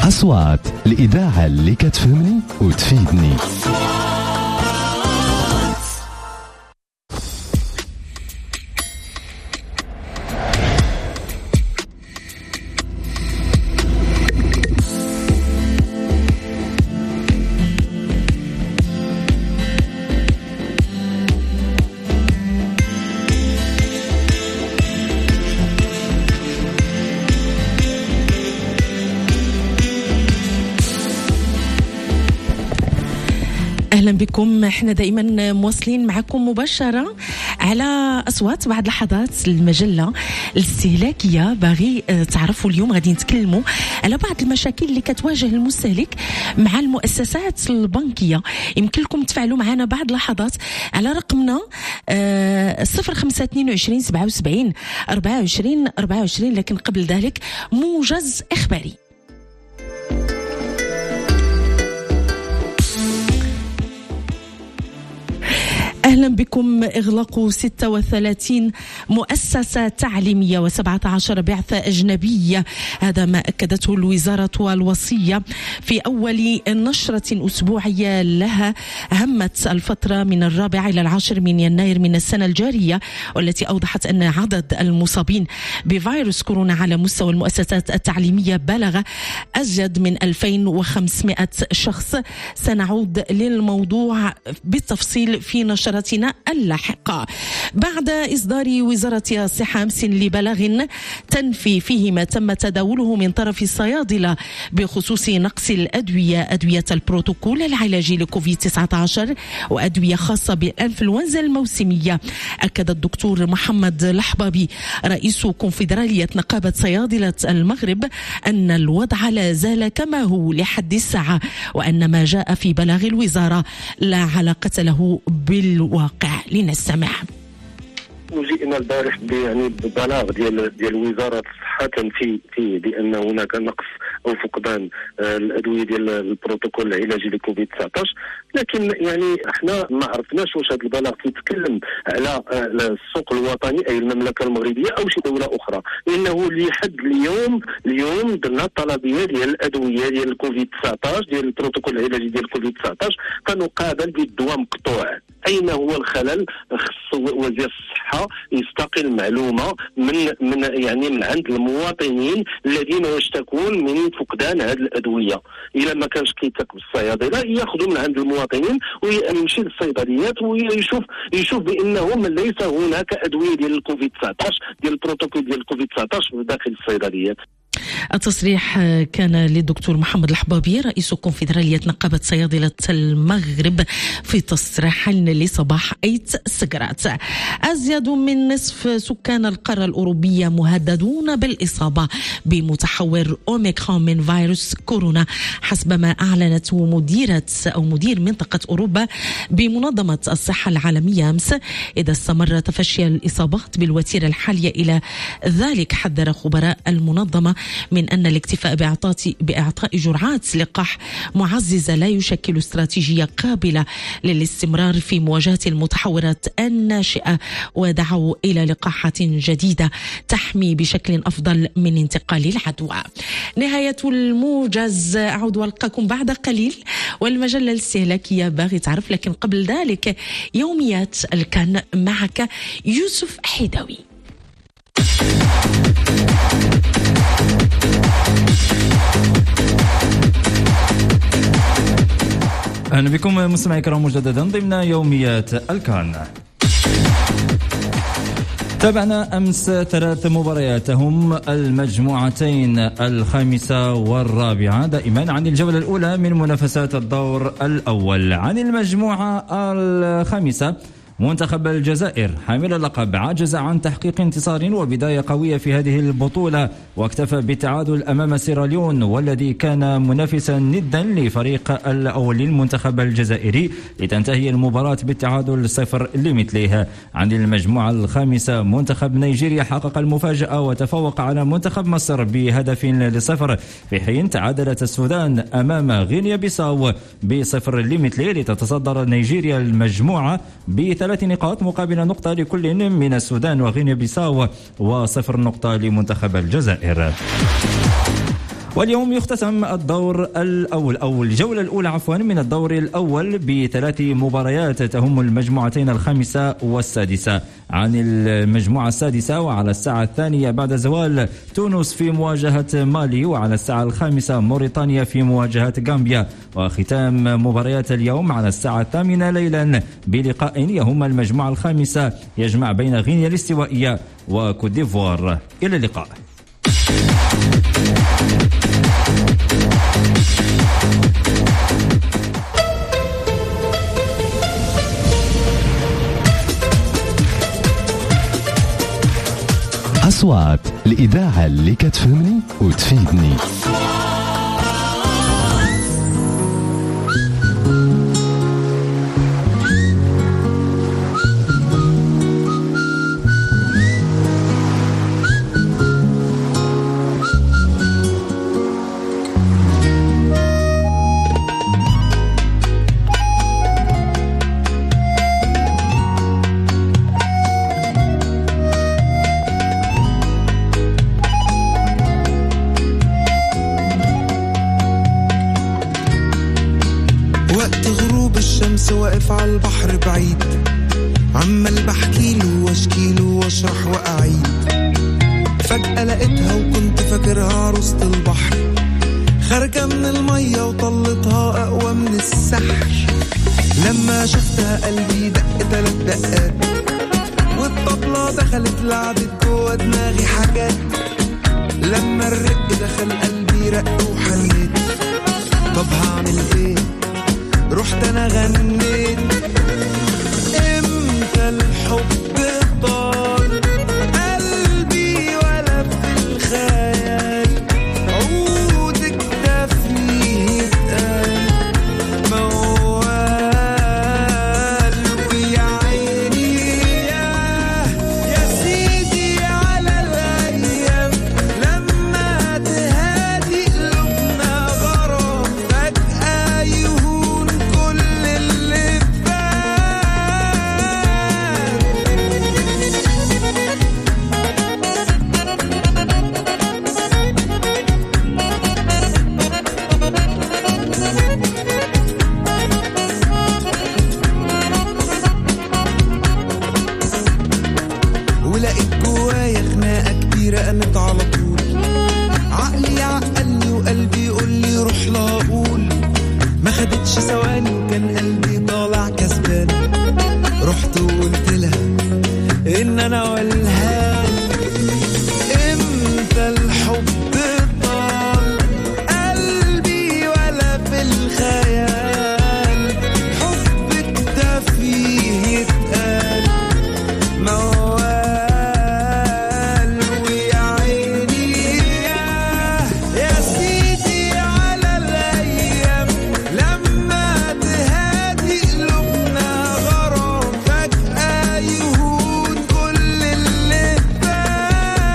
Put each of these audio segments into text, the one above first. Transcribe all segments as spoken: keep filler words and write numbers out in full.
أصوات الإذاعة اللي كتفهمني وتفيدني. أهلا بكم. احنا دائما مواصلين معكم مباشرة على أصوات. بعد لحظات المجلة الاستهلاكية باغي تعرفوا اليوم غادي نتكلموا على بعض المشاكل اللي كتواجه المستهلك مع المؤسسات البنكية. يمكن لكم تفاعلوا معنا بعد لحظات على رقمنا صفر خمسة اثنين وعشرين سبعة وسبعين أربعة وعشرين أربعة وعشرين. لكن قبل ذلك موجز إخباري. أهلا بكم. إغلاق ستة وثلاثين مؤسسة تعليمية وسبعة عشر بعثة أجنبية، هذا ما أكدته الوزارة والوصية في أول نشرة أسبوعية لها همت الفترة من الرابع إلى العاشر من يناير من السنة الجارية، والتي أوضحت أن عدد المصابين بفيروس كورونا على مستوى المؤسسات التعليمية بلغ أزيد من ألفين وخمسمائة شخص. سنعود للموضوع بالتفصيل في نشرة اللاحقة. بعد إصدار وزارة الصحة أمس لبلاغ تنفي فيه ما تم تداوله من طرف الصيادلة بخصوص نقص الأدوية، أدوية البروتوكول العلاجي لكوفيد تسعة عشر وأدوية خاصة بالإنفلونزا الموسمية، أكد الدكتور محمد الحبابي رئيس كونفدرالية نقابة صيادلة المغرب أن الوضع لا زال كما هو لحد الساعة، وأن ما جاء في بلاغ الوزارة لا علاقة له بالواقع. لنستمع. وجئنا البارح يعني ببلاغ ديال ديال وزاره الصحه تنفي فيه بان هناك نقص او فقدان الادويه ديال البروتوكول العلاجي لكوفيد تسعة عشر، لكن يعني احنا ما عرفناش واش هذا البلاغ تيتكلم على السوق الوطني اي المملكه المغربيه او شي دوله اخرى، لانه لحد اليوم اليوم درنا الطلبيه ديال الادويه ديال الكوفيد تسعة عشر ديال البروتوكول العلاجي ديال الكوفيد تسعة عشر كنقابل بالدواء مقطوع. اين هو الخلل؟ خص وزير الصحه يستقل معلومه من من يعني من عند المواطنين الذين يشتكون من فقدان هذه الادويه. الا ما كانش كيثق بالصيادله ياخذوا من عند المواطنين ويمشي للصيدليات ويشوف يشوف بانه ليس هناك ادويه ديال الكوفيد تسعة عشر ديال البروتوكول ديال الكوفيد تسعة عشر داخل الصيدليات. التصريح كان للدكتور محمد الحبابي رئيس كونفدرالية نقابة صيادلة المغرب في تصريح لصباح أيت سقرات. أزيد من نصف سكان القارة الأوروبية مهددون بالإصابة بمتحور أوميكرون من فيروس كورونا، حسب ما أعلنت مديرة أو مدير منطقة أوروبا بمنظمة الصحة العالمية أمس. إذا استمر تفشي الإصابات بالوتيرة الحالية إلى ذلك، حذر خبراء المنظمة من أن الاكتفاء بإعطاء بإعطاء جرعات لقاح معززة لا يشكل استراتيجية قابلة للاستمرار في مواجهة المتحورات الناشئة، ودعوا إلى لقاحات جديدة تحمي بشكل أفضل من انتقال العدوى. نهاية الموجز. أعود وألقاكم بعد قليل والمجلة الاستهلاكية باغي تعرف، لكن قبل ذلك يوميات الكان معك يوسف حيداوي. أهلا بكم مستمعي الكرام مجددا ضمن يوميات الكان. تابعنا أمس ثلاث مباريات هم المجموعتين الخامسة والرابعة دائما عن الجولة الأولى من منافسات الدور الأول. عن المجموعة الخامسة منتخب الجزائر حامل اللقب عجز عن تحقيق انتصار وبداية قوية في هذه البطولة، واكتفى بالتعادل أمام سيراليون والذي كان منافسا ندا لفريق أو للمنتخب الجزائري، لتنتهي المباراة بالتعادل صفر لمثله. عن المجموعة الخامسة منتخب نيجيريا حقق المفاجأة وتفوق على منتخب مصر بهدف لصفر، في حين تعادلت السودان أمام غينيا بيساو بصفر لمثله، لتتصدر نيجيريا المجموعة بثلاث ثلاث نقاط مقابل نقطة لكل من السودان وغينيا بيساو، وصفر نقطة لمنتخب الجزائر. واليوم يختتم الدور الأول أو الجولة الأولى عفوا من الدور الأول بثلاث مباريات تهم المجموعتين الخامسة والسادسة. عن المجموعة السادسة وعلى الساعة الثانية بعد زوال تونس في مواجهة مالي، وعلى الساعة الخامسة موريتانيا في مواجهة غامبيا، وختام مباريات اليوم على الساعة الثامنة ليلا بلقاء يهم المجموعة الخامسة يجمع بين غينيا الاستوائية وكوت ديفوار. إلى اللقاء. أصوات الإذاعة اللي كتفهمني وتفيدني. واقف على البحر بعيد، عمال بحكيله واشكيله واشرح واعيد. فجأة لقيتها وكنت فاكرها عروسة البحر، خارجة من المية وطلتها اقوى من السحر. لما شفتها قلبي دق تلات دقات، والطبلة دخلت لعبت جوا دماغي حاجات. لما الرق دخل قلبي رق وحنيت، طب هعمل ايه؟ رحت انا غنيت. امتى الحب طال قلبي ولا في الخيال، عودك ده فيه اتقال موال. ويا عيني يا يا سيدي على الايام، لما تهادي قلوبنا غرام فجأة يهون كل اللي ولقيت جوايا خناقة كبيرة قامت على طول. عقلي عقلني وقلبي يقول لي روح لا اقول. ما خدتش ثواني وكان قلبي طالع كسبان. رحت وقلت لها ان انا والهان. امتى الحب طال قلبي ولا في الخيال، حبك ده فيه يتقال موال. ويا عيني يا يا سيدي على الايام، لما تهادي قلوبنا غرام فجأة يهون كل اللي فات.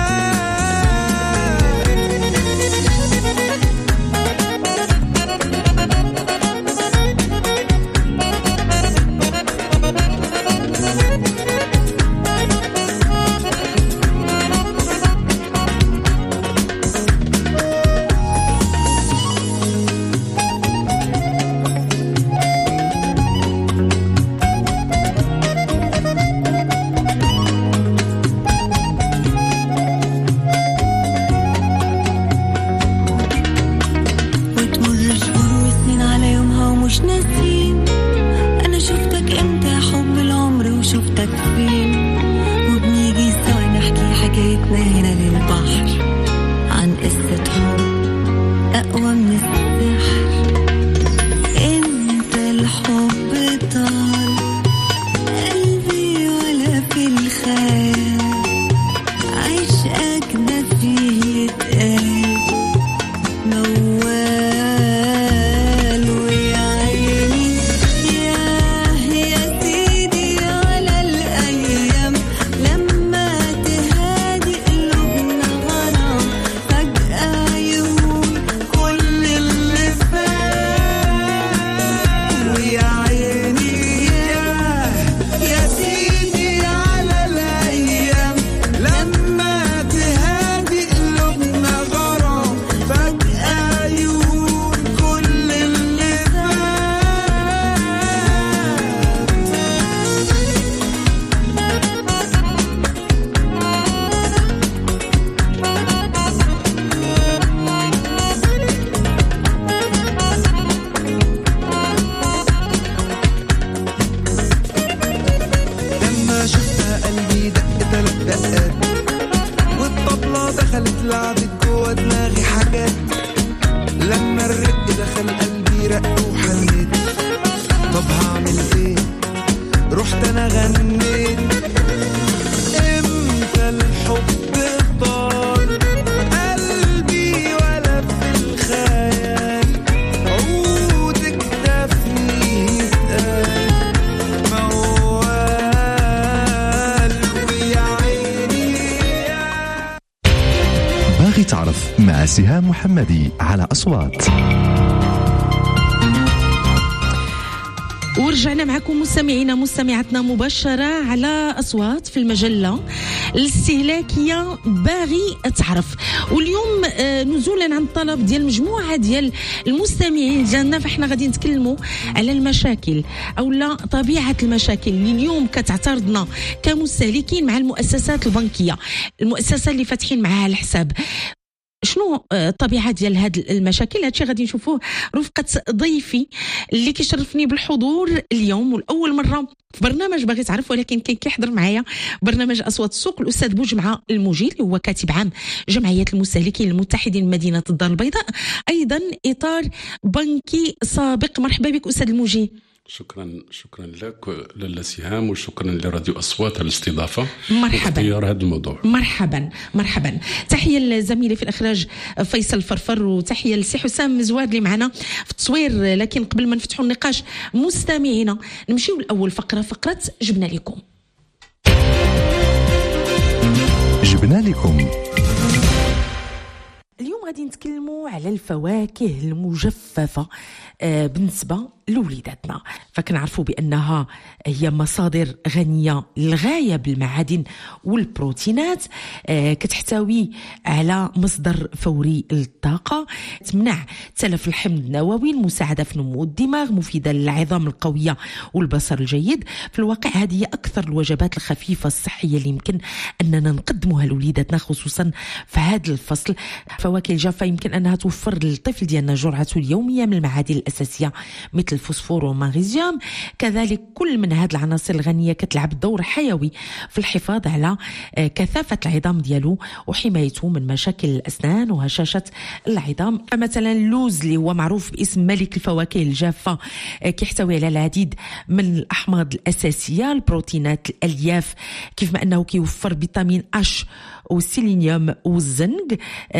وتمر شهور وسنين على يومها ومش ناسين. انا شفتك امتى يا حب العمر وشفتك فين، وبنيجي سوا نحكي حكايتنا هنا للبحر عن قصة حب اقوى من السحر. امتى الحب طال قلبي ولا في الخيال، عشقك ده فيه يتقال موال. ويا عيني يا يا سيدي على الايام، لما تهادي قلوبنا غرام فجأة يهون كل اللي كان قلبي رق وحنيت. طب هعمل ايه؟ رحت انا غنيت. امتى الحب طال قلبي ولا في الخيال عودك دفني اتقال موال ويا عيني. باغي تعرف مع سهام محمدي على أصوات. ورجعنا معكم مستمعينا مستمعاتنا مباشرة على أصوات في المجلة الاستهلاكية باغي تعرف. واليوم نزولا عن طلب ديال مجموعة ديال المستمعين ديالنا، فاحنا غادي نتكلموا على المشاكل أو لا طبيعة المشاكل اللي اليوم كتعترضنا كمستهلكين مع المؤسسات البنكية، المؤسسة اللي فاتحين معها الحساب. شنو الطبيعه ديال هاد المشاكل؟ هادشي غادي نشوفوه رفقه ضيفي اللي كيشرفني بالحضور اليوم والاول مره في برنامج باغي تعرف، ولكن كان كيحضر معايا برنامج اصوات السوق الاستاذ بوجمعه الموجي اللي هو كاتب عام جمعيه المستهلكين المتحدين مدينه الدار البيضاء، ايضا اطار بنكي سابق. مرحبا بك استاذ الموجي. شكرا شكرا لك لاله سهام، وشكرا لراديو اصوات على الاستضافه. مرحبا. واختيار هذا الموضوع. مرحبا مرحبا. تحيه لزميلي في الاخراج فيصل فرفر، وتحيه لسي حسام مزواد اللي معنا في التصوير. لكن قبل ما نفتحوا النقاش مستمعينا نمشيو لاول فقره، فقره جبنا لكم. جبنا لكم اليوم غادي نتكلموا على الفواكه المجففه آه بالنسبه لوليداتنا. فكنعرفوا بانها هي مصادر غنيه للغايه بالمعادن والبروتينات، آه كتحتوي على مصدر فوري للطاقه، تمنع تلف الحمض النووي، المساعده في نمو الدماغ، مفيده للعظام القويه والبصر الجيد. في الواقع هذه هي اكثر الوجبات الخفيفه الصحيه اللي يمكن اننا نقدموها لوليداتنا خصوصا في هذا الفصل. الفواكه الجافه يمكن انها توفر للطفل ديالنا جرعته اليوميه من المعادن الاساسيه مثل الفوسفور والمغنيسيوم. كذلك كل من هذه العناصر الغنيه كتلعب دور حيوي في الحفاظ على كثافه العظام ديالو وحمايته من مشاكل الاسنان وهشاشه العظام. مثلا اللوز اللي هو معروف باسم ملك الفواكه الجافه كيحتوي على العديد من الاحماض الاساسيه، البروتينات، الالياف، كيف ما انه كيوفر فيتامين اش والسيلينيوم والزنك.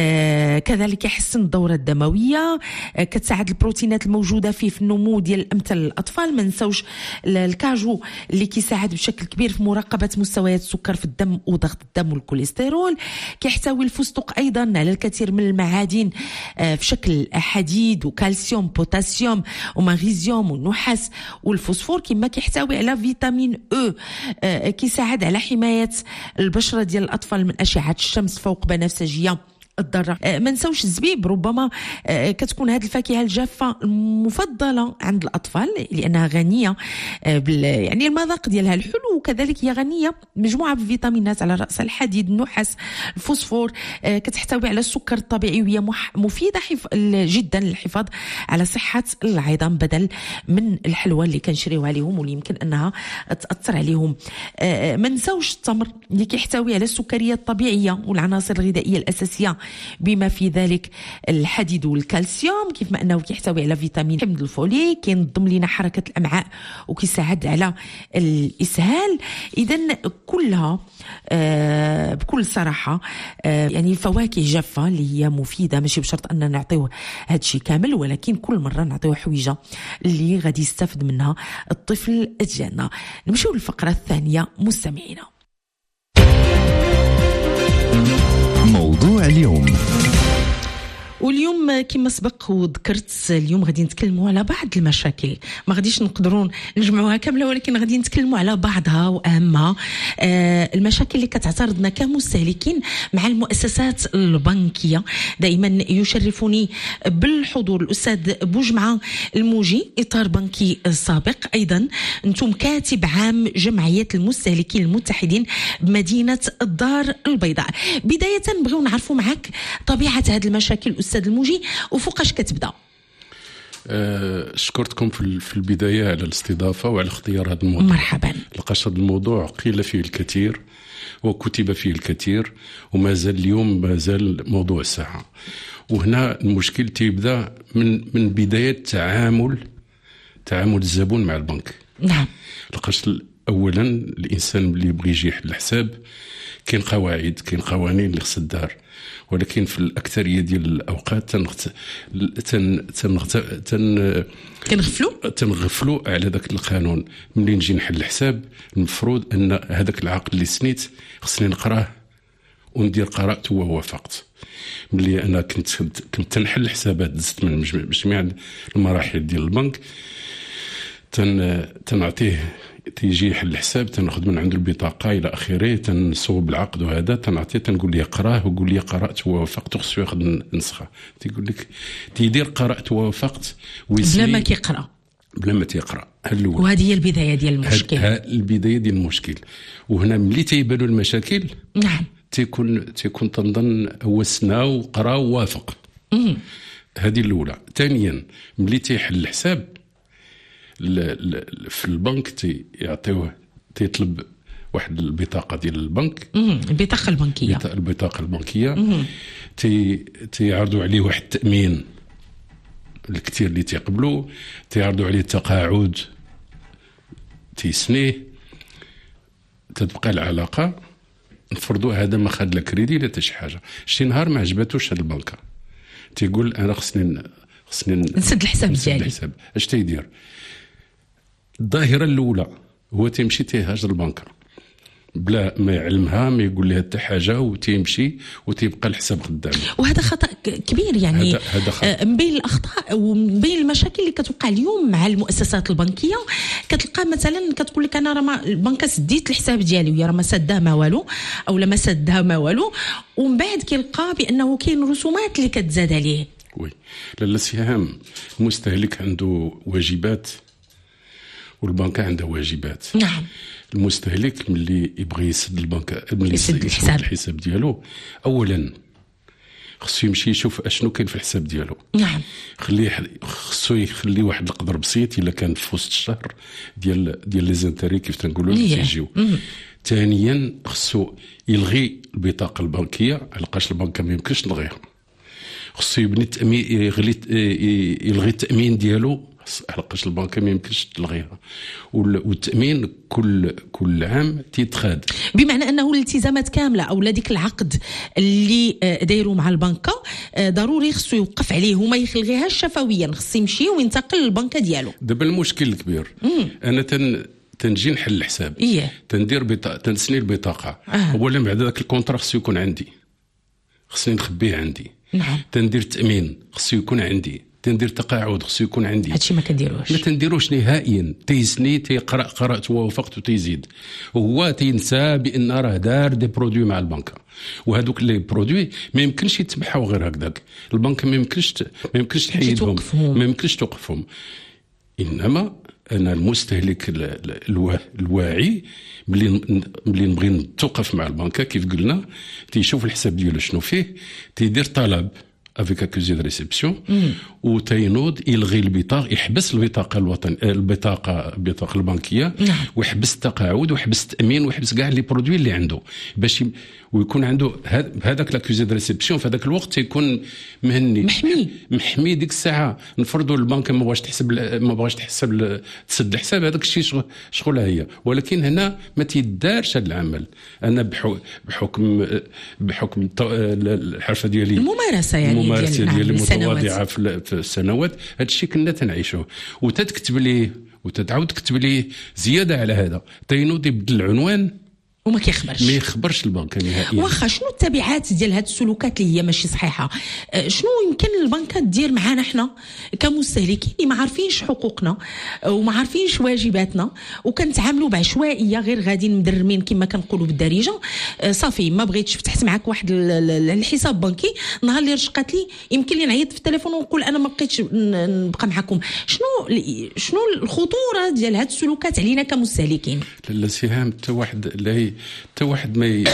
آه كذلك يحسن الدورة الدموية، آه كتساعد البروتينات الموجودة فيه في النمو ديال الأمثال الأطفال. ما نساوش الكاجو اللي كيساعد بشكل كبير في مراقبة مستويات السكر في الدم وضغط الدم والكوليسترول. كيحتوي الفستق أيضا على الكثير من المعادن آه في شكل حديد وكالسيوم بوتاسيوم ومغنيسيوم والنحاس والفوسفور، كما كيحتوي على فيتامين او آه كيساعد على حماية البشرة ديال الأطفال من أشعة الشمس فوق بنفسجية الضارة. ما نساوش الزبيب، ربما كتكون هذه الفاكهة الجافة مفضلة عند الأطفال لأنها غنية بال يعني المذاق ديالها الحلو، وكذلك هي غنية بمجموعة بالفيتامينات على رأس الحديد، النحاس، الفوسفور. كتحتوي على السكر الطبيعي وهي مفيدة حف... جدا للحفاظ على صحة العظام بدل من الحلوى اللي كنشريوها لهم واللي يمكن أنها تأثر عليهم. ما نساوش التمر اللي كيحتوي على السكريات الطبيعية والعناصر الغذائية الأساسية بما في ذلك الحديد والكالسيوم، كيف ما انه كيحتوي على فيتامين حمض الفوليك، كينظم لنا حركه الامعاء وكيساعد على الاسهال. اذا كلها آه بكل صراحه آه يعني الفواكه جافه اللي هي مفيده، ماشي بشرط اننا نعطيوه هذا الشيء كامل، ولكن كل مره نعطيوه حويجه اللي غادي يستفد منها الطفل ديالنا. نمشيو للفقره الثانيه مستمعينا. موضوع اليوم. واليوم كما سبق وذكرت اليوم غادي نتكلموا على بعض المشاكل، ما غاديش نقدروا نجمعوها كامله، ولكن غادي نتكلموا على بعضها واهمها. آه المشاكل اللي كتعترضنا كمستهلكين مع المؤسسات البنكيه. دائما يشرفني بالحضور الاستاذ بوجمعه الموجي، اطار بنكي سابق، ايضا انتم كاتب عام جمعيه المستهلكين المتحدين بمدينه الدار البيضاء. بدايه نبغيو نعرفوا معك طبيعه هذه المشاكل أستاذ الموجي وفوقاش كتبدا. أه شكرتكم في البداية على الاستضافة وعلى اختيار هذا الموضوع. مرحبا. لقاش هذا الموضوع قيل فيه الكثير وكتب فيه الكثير، وما زال اليوم ما زال موضوع الساعة. وهنا المشكل تيبدا من من بداية تعامل تعامل الزبون مع البنك. نعم. لقاش اولا الانسان اللي يبغي يجي يحل الحساب كاين قواعد كاين قوانين اللي خصها تدار، ولكن في الاكثريه ديال الاوقات تنغت... تن تنغت... تن كنغفلوا تنغفلوا على ذاك القانون. ملي نجي نحل الحساب المفروض ان هذاك العقد اللي سنيت خصني نقراه وندير قراءته ووافقت. ملي انا كنت كنت تنحل الحسابات دزت من جميع المراحل ديال البنك، تن تنعطيه تيجي يحل الحساب، تناخذ من عنده البطاقه الى اخره، تنصوب العقد وهذا تنعطيه، تنقول ليه قراه وقول لي قرات ووافقت، خصو ياخذ نسخه. تيقول لك تيدير قرات ووافقت بلا ما كيقرا بلا ما تيقرا. الاول وهذه هي البدايه ديال المشكل. ها البدايه ديال المشكل. وهنا ملي تيبانوا المشاكل نعم تيكون تيكون تنظن هو سنا وقرا ووافق. هذه الاولى. ثانيا ملي تيحل الحساب في البنك تيعطيوه تيطلب واحد البطاقه ديال البنك، البطاقه البنكيه البطاقه البنكيه تي تيعرضوا عليه واحد التامين الكثير اللي تيقبلوا، تيعرضوا عليه التقاعد تيسنيه، تتبقى العلاقه. نفرضوا هذا ما خد لا كريدي لا حتى شي حاجه، شي نهار ما عجباتوش هاد البنكه تيقول انا خصني خصني نسد الحساب ديالي. الحساب اش تيدير؟ الظاهره الاولى هو تيمشي تيهاجر البنكه بلا ما يعلمها، ما يقول لها حتى حاجه، وتيمشي وتيبقى الحساب خدام. وهذا خطا كبير يعني. هذا هذا خطأ. من بين الاخطاء ومن بين المشاكل اللي كتوقع اليوم مع المؤسسات البنكيه، كتلقى مثلا كتقول لك انا راه ما البنكه سديت الحساب ديالي ويا راه ما سدها ما والو، او لا ما سدها ما والو، ومن بعد كيلقى بانه كاين رسومات اللي كتزاد عليه. وي لاله سهام، المستهلك عنده واجبات والبنكه عندها واجبات. نعم. المستهلك ملي يبغي يسد البنك ملي يسد الحساب. الحساب ديالو، اولا خصو يمشي يشوف اشنو كاين في الحساب ديالو. نعم. خليه خصو يخلي واحد القدر بسيط الا كان في وسط الشهر ديال ديال لي زانتيري كيف تنقولوا تيجيو. ثانيا خصو يلغي البطاقه البنكيه، علاش البنكه ما يمكنش تلغيها. خصو يبني التامين، يغلي يلغي التامين ديالو، علاش البنكه ما يمكنش تلغيها. والتامين كل كل عام تيتخاد، بمعنى انه الالتزامات كامله او ديك العقد اللي دايروا مع البنكه ضروري خصو يوقف عليه وما يلغيهاش شفويا، خصو يمشي وينتقل للبنكه ديالو. دابا المشكل الكبير مم. انا تن تنجي نحل الحساب، إيه؟ تندير بطاقه، تنسني البطاقه. آه. اولا بعد ذاك الكونترا خصو يكون عندي، خصني نخبيه عندي. نعم. تندير التامين خصو يكون عندي، تندير تقاعد خصو يكون عندي. هادشي ما كنديروش، ما تنديروش نهائيا. تيسني تيقرا قرات ووافقت وتيزيد، وهو تينسى بان راه دار دي برودوي مع البنكه، وهذوك لي برودوي ما يمكنش يتبعوا غير هكذاك. البنكه ما يمكنش ما يمكنش تحيدهم، ما يمكنش توقفهم. انما انا المستهلك الواعي ملي ملي نبغي نتوقف مع البنكه كيف قلنا، تيشوف الحساب ديالو شنو فيه، تيدير طلب افيك اكوزي دو ريسبسيون، وتينوض يلغي البطاقه، يحبس البطاقه الوطن البطاقه البطاقه البنكيه. نعم. ويحبس التقاعد ويحبس التامين ويحبس كاع لي برودوي اللي عنده، باش ي... ويكون عنده هذاك لاكوزي دو ريسبسيون في هذاك الوقت تيكون مهني محمي محمي ديك الساعه. نفرضوا البنك ما بغاش تحسب ما بغاش تحسب تسد الحساب، هذاك الشيء شغلها هي، ولكن هنا ما تيدارش هذا العمل. انا بحكم بحكم الحرفه ديالي الممارسه يعني الممارسه ديالي ديالي متواضعه في السنوات، هذا الشيء كنا تنعيشوه. وتتكتب ليه وتتعاود تكتب ليه زياده على هذا، تينوض يبدل العنوان وما كيخبرش ما يخبرش البنك نهائيا. واخا شنو التبعات ديال هاد السلوكات اللي هي ماشي صحيحه؟ شنو يمكن البنكات دير معانا حنا كمستهلكين اللي ما عارفينش حقوقنا وما عارفينش واجباتنا وكنتعاملوا بعشوائيه غير غاديين مدرمين كما كنقولوا بالدارجه؟ صافي ما بغيتش فتحت معاك واحد الحساب بنكي، نهار اللي رشقات لي يمكن لي نعيط في التليفون ونقول انا ما بقيتش نبقى معكم. شنو شنو الخطوره ديال هاد السلوكات علينا كمستهلكين؟ لا سهام حتى واحد لا حتى واحد ما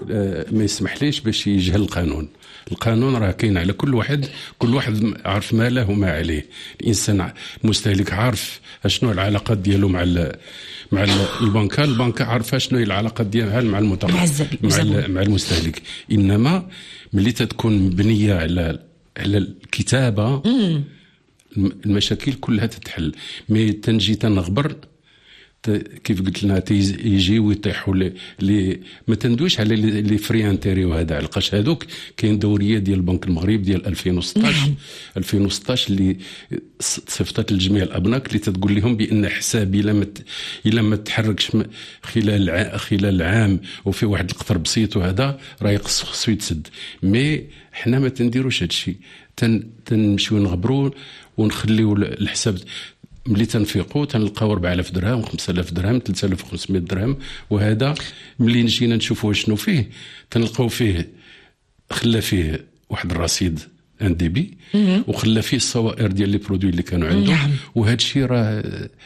ما يسمحليش باش يجهل القانون. القانون راه كاين على كل واحد، كل واحد عارف ما له وما عليه. الانسان المستهلك عارف شنو العلاقات ديالو مع مع البنكه، البنكه عارفه شنو هي العلاقات ديالها مع المتقدم مع, مع المستهلك. انما ملي تتكون مبنيه على على الكتابه مم. المشاكل كلها تتحل. مي تنجي تنغبر كيف قلت لنا يجي ويطيحوا لي ما تندويش على لي فري انتيري وهذا، علقاش هذوك كاين دوريه ديال البنك المغرب ديال ألفين وستطاش نعم. ألفين وستطاش اللي صيفطت لجميع الابناك اللي تتقول لهم بان حسابي الا ما الا ما تحركش خلال خلال عام وفي واحد القطر بسيط وهذا راه خصو يتسد. مي حنا ما تنديروش هذا الشيء، تن تنمشيو نغبروا ونخليو الحساب. ملي تنفيقوا تنلقاو أربعة آلاف درهم خمسة آلاف درهم ثلاثة آلاف وخمسمائة درهم، وهذا ملي نجينا نشوفوا شنو فيه تنلقاو فيه خلى فيه واحد الرصيد ان دي بي وخلى فيه الصوائر ديال لي برودوي اللي كانوا عنده نعم. وهذا الشيء راه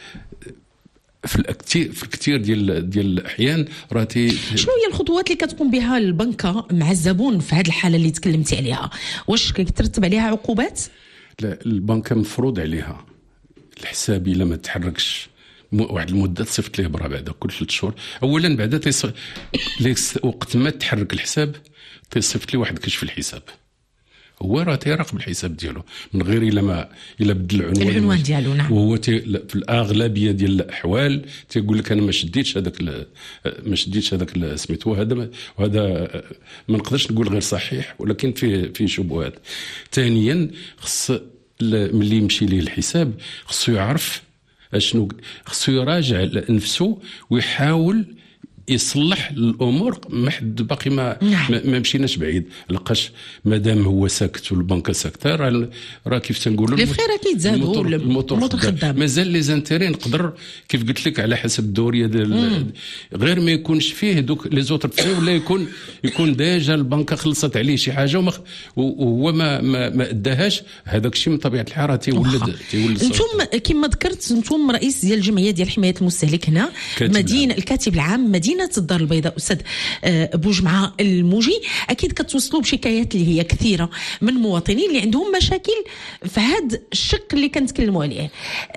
في الكثير في الكثير ديال ديال الاحيان راه تي. شنو هي الخطوات اللي كتقوم بها البنكه مع الزبون في هذه الحاله اللي تكلمتي عليها؟ واش كيترتب عليها عقوبات؟ لا، البنكه مفروض عليها الحساب الا ما تحركش واحد المده تصيفط ليه برا بعد كل ثلاث شهور. اولا بعدا تيص... وقت ما تحرك الحساب تيصيفط لي واحد كشف الحساب، هو راه تيراقب الحساب ديالو من غير الا ما الا بدل العنوان العنوان ديالو نعم. وهو تي... في الاغلبيه ديال الاحوال تيقول لك انا ما شديتش هذاك ال... ما شديتش هذاك سميتو هذا ما... وهذا ما نقدرش نقول غير صحيح، ولكن فيه فيه شبهات. ثانيا خص ملي يمشي ليه الحساب خصو يعرف اشنو، خصو يراجع نفسه ويحاول يصلح الامور. ما حد باقي ما نعم. ما مشيناش بعيد، لقاش مادام هو ساكت والبنكه ساكته راه راه كيف تنقولوا لي فخيره كيتزادوا الموتور خدام. مازال لي زانتيري نقدر كيف قلت لك على حسب الدوريه ديال غير ما يكونش فيه دوك لي زوتر فري، ولا يكون يكون ديجا البنكه خلصت عليه شي حاجه وما وهو ما ما, ما اداهاش. هذاك الشيء من طبيعه الحال راه تيولد تيولد. انتم كما ذكرت انتم رئيس ديال الجمعيه ديال حمايه المستهلك هنا مدينه الكاتب العام مدينه الدار البيضاء استاذ بوجمعه الموجي. اكيد كتوصلوا بشكايات اللي هي كثيره من مواطنين اللي عندهم مشاكل في هذا الشق اللي كنتكلموا عليه.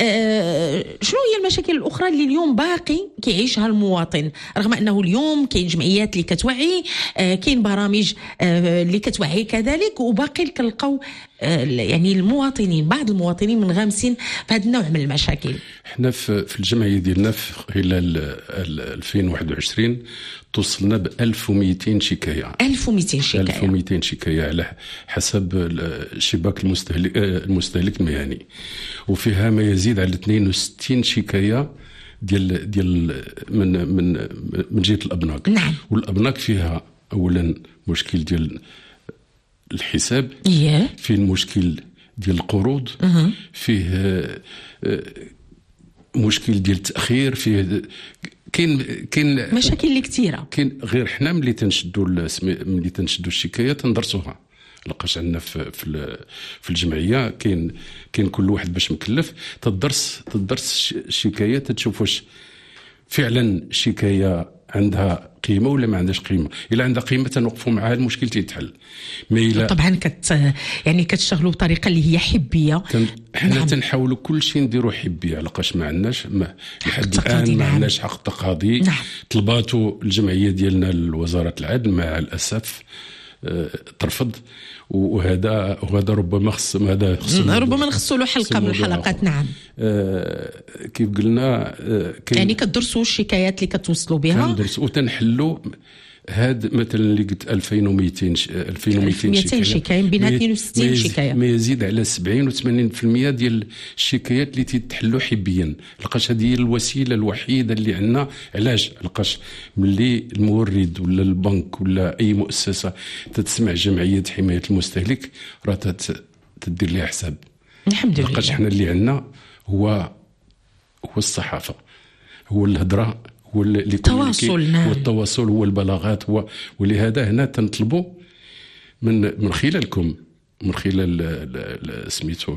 شنو هي المشاكل الاخرى اللي اليوم باقي كيعيشها المواطن رغم انه اليوم كاين جمعيات اللي كتوعي، كاين برامج اللي كتوعي كذلك، وباقي كنلقاو يعني المواطنين بعض المواطنين منغمسين في هذا النوع من المشاكل؟ احنا في الجمعيه ديالنا في خلال ألفين وواحد وعشرين توصلنا ب ألف ومئتين شكايه. ألف ومئتين شكايه ألف ومئتين شكايه على حسب شباك المستهلك المستهلك المهني، وفيها ما يزيد على اثنين وستين شكايه ديال ديال من من من جهه الابناك. نعم. والابناك فيها اولا مشكل ديال الحساب، yeah. فيه المشكل ديال القروض، uh-huh. فيه مشكل ديال التاخير، فيه كاين كاين مشاكل اللي كثيره. كاين غير حنا ملي تنشدوا ملي تنشدوا الشكايات تندرسوها، لقاش عندنا في في في الجمعيه كاين كاين كل واحد باش مكلف تدرس تدرس الشكايات تشوف واش فعلا الشكايه عندها قيمه ولا ما عندهاش قيمه. الا عندها قيمه تنوقفوا معها المشكل تيتحل. ما طبعا كت يعني كتشتغلوا بطريقه اللي هي حبيه. حنا نعم. تنحاولوا كل شيء نديروه حبيه، لقاش ما عندناش ما لحد الان ما عندناش حق تقاضي. نعم. طلباتوا الجمعيه ديالنا لوزاره العدل مع الاسف أه ترفض، وهذا وهذا ربما خص هذا ربما نخصوا له حلقه من الحلقات. نعم. آه كيف قلنا آه يعني كتدرسوا الشكايات اللي كتوصلوا بها كندرسوا وتنحلوا. هاد مثلا اللي قلت ألفين ومئتين ألفين ومئتين شكايه بين اثنين وستين شكايه، ما يزيد على سبعين و ثمانين بالمئة ديال الشكايات اللي تتحلوا حبيا. لقاش هذه هي الوسيله الوحيده اللي عندنا. علاش؟ لقاش ملي المورد ولا البنك ولا اي مؤسسه تتسمع جمعيه حمايه المستهلك راه تدير لها حساب. الحمد لله. لقاش حنا اللي عندنا هو هو الصحافه، هو الهضره، هو التواصل. هو التواصل، هو البلاغات، هو ولهذا هنا تنطلبوا من من خلالكم من خلال سميتو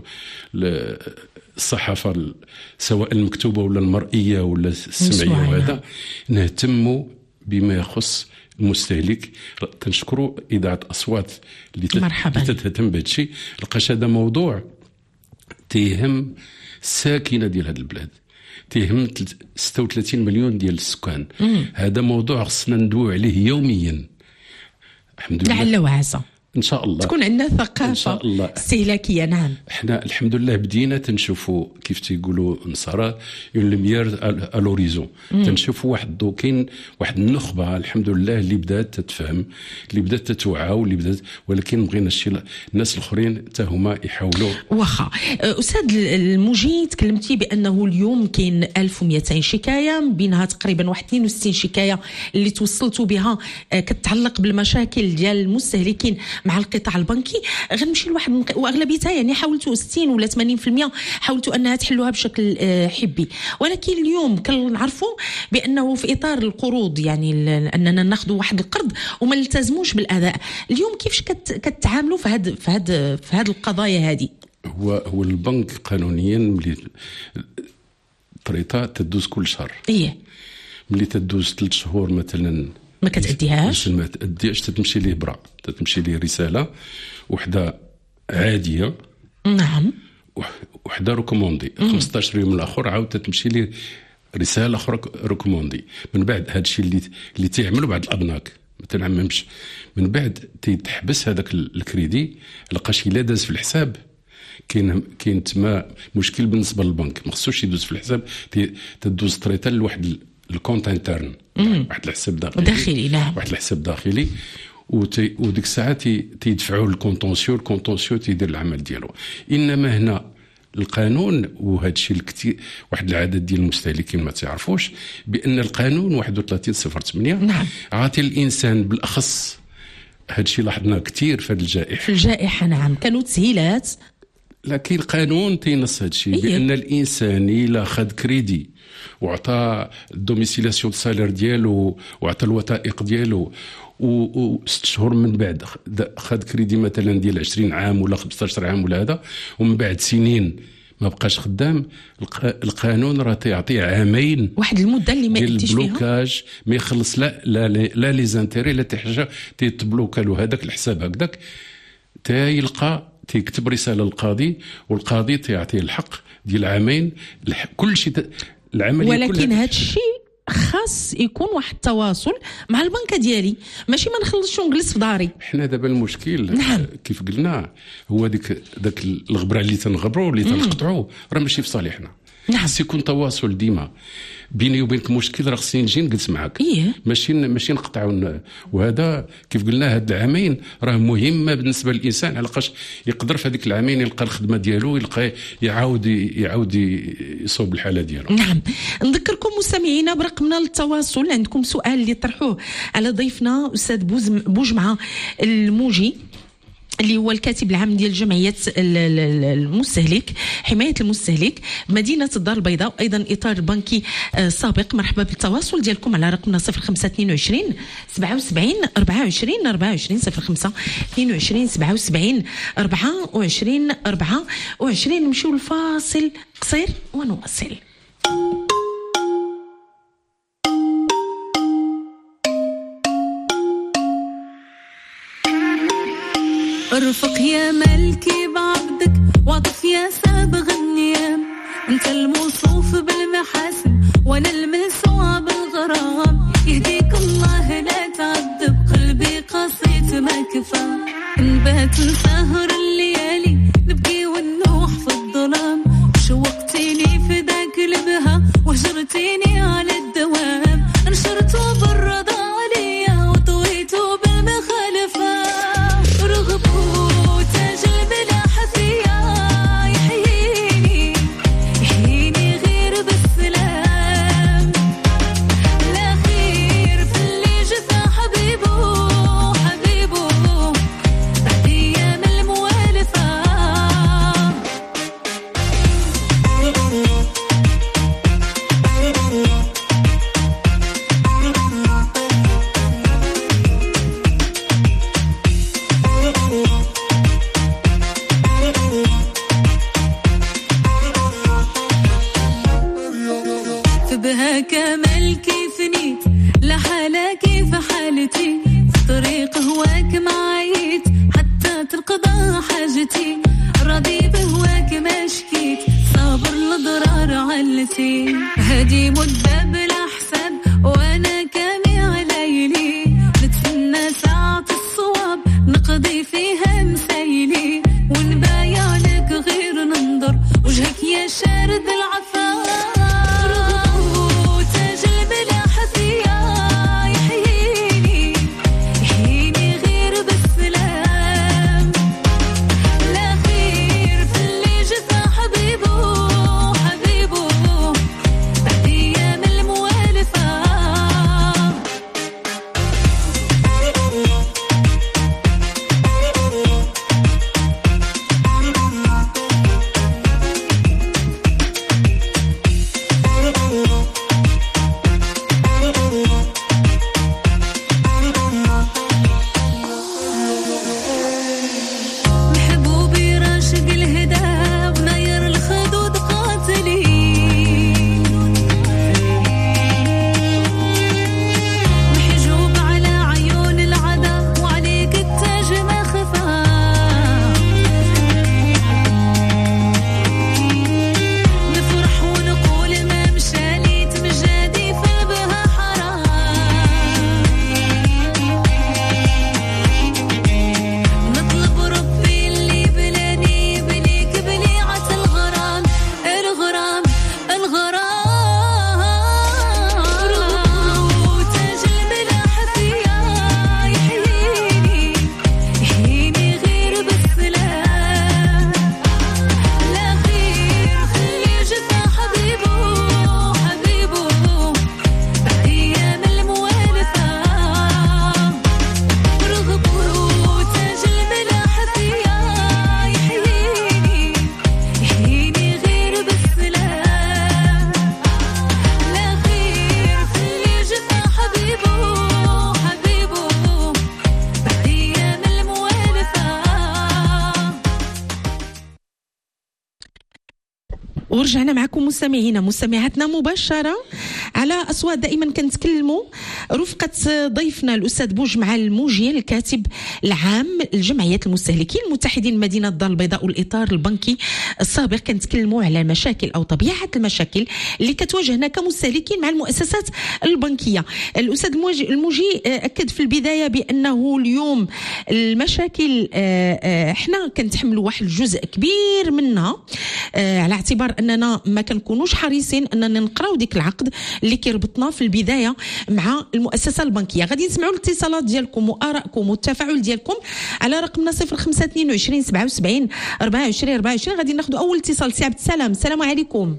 الصحافه سواء المكتوبه ولا المرئيه ولا السمعيه، وهذا نهتموا بما يخص المستهلك. تنشكروا اذاعه اصوات اللي مرحبا تهتم بهذا الشيء. لقاش هذا موضوع تيهم الساكنه ديال هذه البلاد، تيهم ستة وثلاثين مليون ديال السكان. مم. هذا موضوع خصنا ندوي عليه يوميا. الحمد لله لعل وعسى ان شاء الله تكون عندنا ثقافه استهلاكيه. نعم احنا الحمد لله بدينا تنشوفوا كيف تيقولوا النصارى اون لوميير الوريزون، تنشوفوا واحد الضو، كاين واحد النخبه الحمد لله اللي بدات تتفهم، اللي بدات تتوعى، واللي بدات، ولكن بغينا الشيء الناس الاخرين حتى هما يحاولوا. واخا استاذ المجي تكلمتي بانه اليوم كاين ألف ومئتين شكايه، بينها تقريبا واحد اثنين وستين شكايه اللي توصلتوا بها كتعلق بالمشاكل ديال المستهلكين مع القطاع البنكي. غنمشي لواحد واغلبيتها يعني حاولتوا ستين ولا ثمانين بالمئة حاولتوا انها تحلوها بشكل حبي، ولكن اليوم كنعرفوا بانه في اطار القروض يعني اننا ناخذوا واحد القرض وما نلتزموش بالاداء. اليوم كيفاش كتعاملوا في هذا في هذا في هذه القضايا هذه؟ هو هو البنك قانونيا ملي طريطه تدوز كل شهر. ايه ملي تدوز ثلاث شهور مثلا ما كتأديهاش، ما تأديهاش، تتمشي ليه برا، تتمشي ليه رساله وحده عاديه. نعم. وحده ريكوموندي خمسة عشر يوم الاخر عاود تتمشي ليه رساله اخرى ريكوموندي. من بعد هذا الشيء اللي اللي تعملوا بعض الابناك ما تنعممش، من بعد تحبس هذاك الكريدي. لقاش الا داز في الحساب كاين كاين تما مشكل بالنسبه للبنك، ما خصوش يدوز في الحساب، تدوز طريطه لواحد الكونت انترن، واحد الحساب داخلي داخلي نعم، واحد الحساب داخلي، وتي وديك الساعه تيدفعوا الكونتونسيو، الكونتونسيو تيدير العمل ديالو. انما هنا القانون، وهذا الشيء الكثير واحد العدد ديال المستهلكين ما تعرفوش بان القانون واحد وثلاثين صفر ثمانية نعم عاطي الانسان بالاخص. هذا الشيء لاحظناه كثير في هذه الجائحه. في الجائحه نعم كانوا تسهيلات، لكن القانون تينص هذا الشيء بان الانسان الا خد كريدي وعطى الدوميسيلاسيون سالير ديالو وعطى الوثائق ديالو وست شهور من بعد خد كريدي مثلا ديال عشرين عام ولا خمسة عشر عام ولا هذا، ومن بعد سنين ما بقاش خدام، القانون راه تيعطيه عامين واحد المده اللي ما يديش فيها البلوكاج، ما يخلص لا لا لا لي زانتيري لا حتى حاجه، تيتبلوكا له هذاك الحساب هكذاك، تا يلقى تيكتب رساله للقاضي، والقاضي تيعطيه الحق ديال عامين كل شيء العمليه. ولكن هذا الشيء خاص يكون واحد التواصل مع البنكه ديالي، ماشي ما نخلصش ونجلس في داري. حنا دابا المشكل نعم. كيف قلنا هو ديك داك الغبره اللي تنغبروا اللي تنقطعوا راه ماشي في صالحنا. نعم. خص يكون تواصل ديما بيني وبينك، مشكل راه خصني نجي نجلس معاك. إيه؟ ماشي ماشي نقطعوا. وهذا كيف قلنا هاد العامين راه مهمه بالنسبه للانسان، علاش يقدر في هذيك العامين يلقى الخدمه ديالو، يلقى يعاود يعاود يصوب الحاله ديالو. نعم. نذكركم مستمعينا برقمنا للتواصل، عندكم سؤال اللي طرحوه على ضيفنا استاذ بوجمعه الموجي اللي هو الكاتب العام ديال جمعية المستهلك حماية المستهلك مدينة الدار البيضاء، أيضا إطار بنكي سابق. مرحبا بالتواصل ديالكم على رقمنا صفر خمسة اثنين وعشرين سبعة وسبعين أربعة وعشرين أربعة وعشرين صفر خمسة اثنين وعشرين سبعة وسبعين أربعة وعشرين أربعة وعشرين. نمشيو الفاصل قصير ونواصل. ارفق يا ملكي بعبدك وعطف يا سابغ النيام، انت الموصوف بالمحاسن وانا الملسوع بالغرام، يهديك الله لا تعذب قلبي قصيت ما كفى، نبات نسهر الليالي نبكي ونوح في الظلام، شوقتيني في ذاك البها وهجرتيني على الدوام، انشرتوا بالرضا عليا وطويتوا بالمخالفه، رغبوا تاج الملاح فيا يحييني يحييني غير بالسلام، لا خير في اللي جفا حبيبو حبيبو بعد ايام الموالفه. بها كمال كيف نيت لحالة كيف في حالتي في طريق هواك معايت حتى تنقضى حاجتي راضي بهواك ما شكيت صابر لضرار علتي هادي مدة بلا حساب وانا كامي ليلي نتسنى ساعة الصواب نقضي فيها مسايلي ونبايع لك غير ننظر وجهك يا شارد العفاف ورجعنا معكم مستمعينا مستمعاتنا مباشرة على أصوات دائما كنتكلموا رفقة ضيفنا الأستاذ بوجمعة الموجي الكاتب العام لجمعية المستهلكين المتحدين مدينة الدار البيضاء والإطار البنكي السابق. كنتكلموا على مشاكل أو طبيعة المشاكل اللي كتواجهنا كمستهلكين مع المؤسسات البنكية. الأستاذ الموجي أكد في البداية بأنه اليوم المشاكل احنا كنتحملوا واحد الجزء كبير منها على اعتبار أننا ما كنكونوش حريصين أننا نقراو ديك العقد اللي كيربطنا في البداية مع المؤسسة البنكية. غادي نسمعوا الاتصالات ديالكم وآرائكم والتفاعل ديالكم على رقمنا صفر خمسة اثنين وعشرين سبعة وسبعين أربعة وعشرين أربعة وعشرين. غادي ناخذ أول اتصال. سي عبد السلام، السلام عليكم.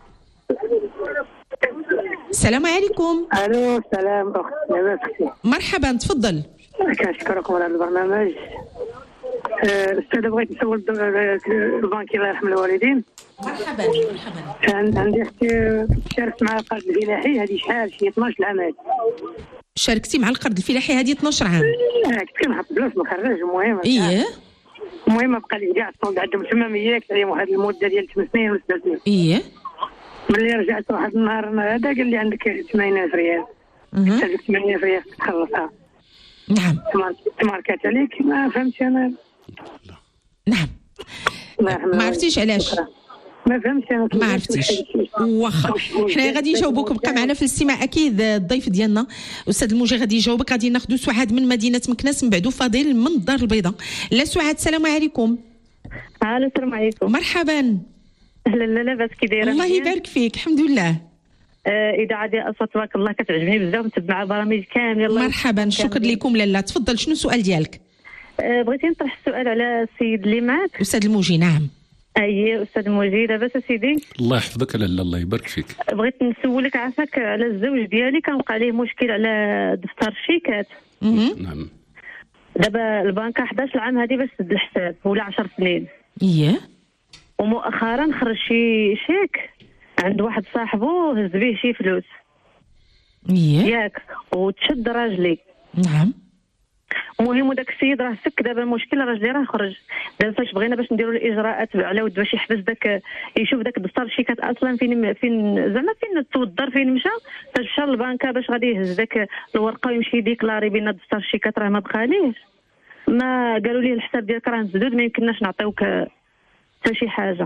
السلام عليكم. الو السلام اخت لاباس اختي؟ مرحبا تفضل. كنشكركم على هذا البرنامج. الاستاذ بغيت نسول البنكي الله يرحم الوالدين. مرحبا مرحبا. عندي اختي شاركت مع القرض الفلاحي هذه شحال شي اثناش عام. شاركتي مع القرض الفلاحي هذه اثناش عام؟ اه كنت كنحط فلوس من خرج. المهم اييه المهم بقى لي كاع الصوت عندهم تماميه عليهم واحد المده ديال ثمان سنين ولا سبع سنين. اييه ملي رجعت واحد النهار هذا قال لي عندك ثمانين ألف ريال. هذيك ثمانين ألف ريال تخلصها. نعم تماركات عليك ما فهمتش انا. نعم ما عرفتيش علاش؟ ما فهمتش انا ما عرفتيش. واخا حنا غادي نجاوبوك. بقى معنا في الاستماع اكيد الضيف ديالنا استاذ الموجي غادي يجاوبك. غادي ناخذ سعاد من مدينه مكناس من بعدو فضيل من الدار البيضاء. لا سعاد السلام عليكم. الو السلام عليكم. مرحبا. اهلا لاباس كي دايره؟ الله يبارك فيك الحمد لله. آه اذاعه ديال اصوات تبارك الله كتعجبني بزاف نتبع البرامج كامله. مرحبا شكرا لكم لاله. تفضل شنو السؤال ديالك؟ آه بغيتي نطرح السؤال على السيد اللي معك استاذ الموجي. نعم اي استاذ الموجي لاباس سيدي؟ الله يحفظك لاله الله يبارك فيك. بغيت نسولك عافاك على الزوج ديالي كان وقع عليه مشكل على دفتر الشيكات. نعم دابا البنكه حداش عام هذه باش تسد الحساب ولا عشر سنين. اييه ومؤخرا خرج شي شيك عند واحد صاحبه هز به شي فلوس. اييه ياك وتشد راجلي. نعم المهم وداك السيد راه سك. دابا المشكل راجلي راه خرج. دابا فاش بغينا باش نديروا الاجراءات على ود باش يحبس داك يشوف داك دفتر الشيكات اصلا فين فين زعما فين تودر فين مشى. فاش مشى للبنكه باش غادي يهز داك الورقه ويمشي يديكلاري بان دفتر الشيكات راه ما بقاليش، ما قالوا لي الحساب ديالك راه مسدود ما يمكنناش نعطيوك حتى شي حاجه.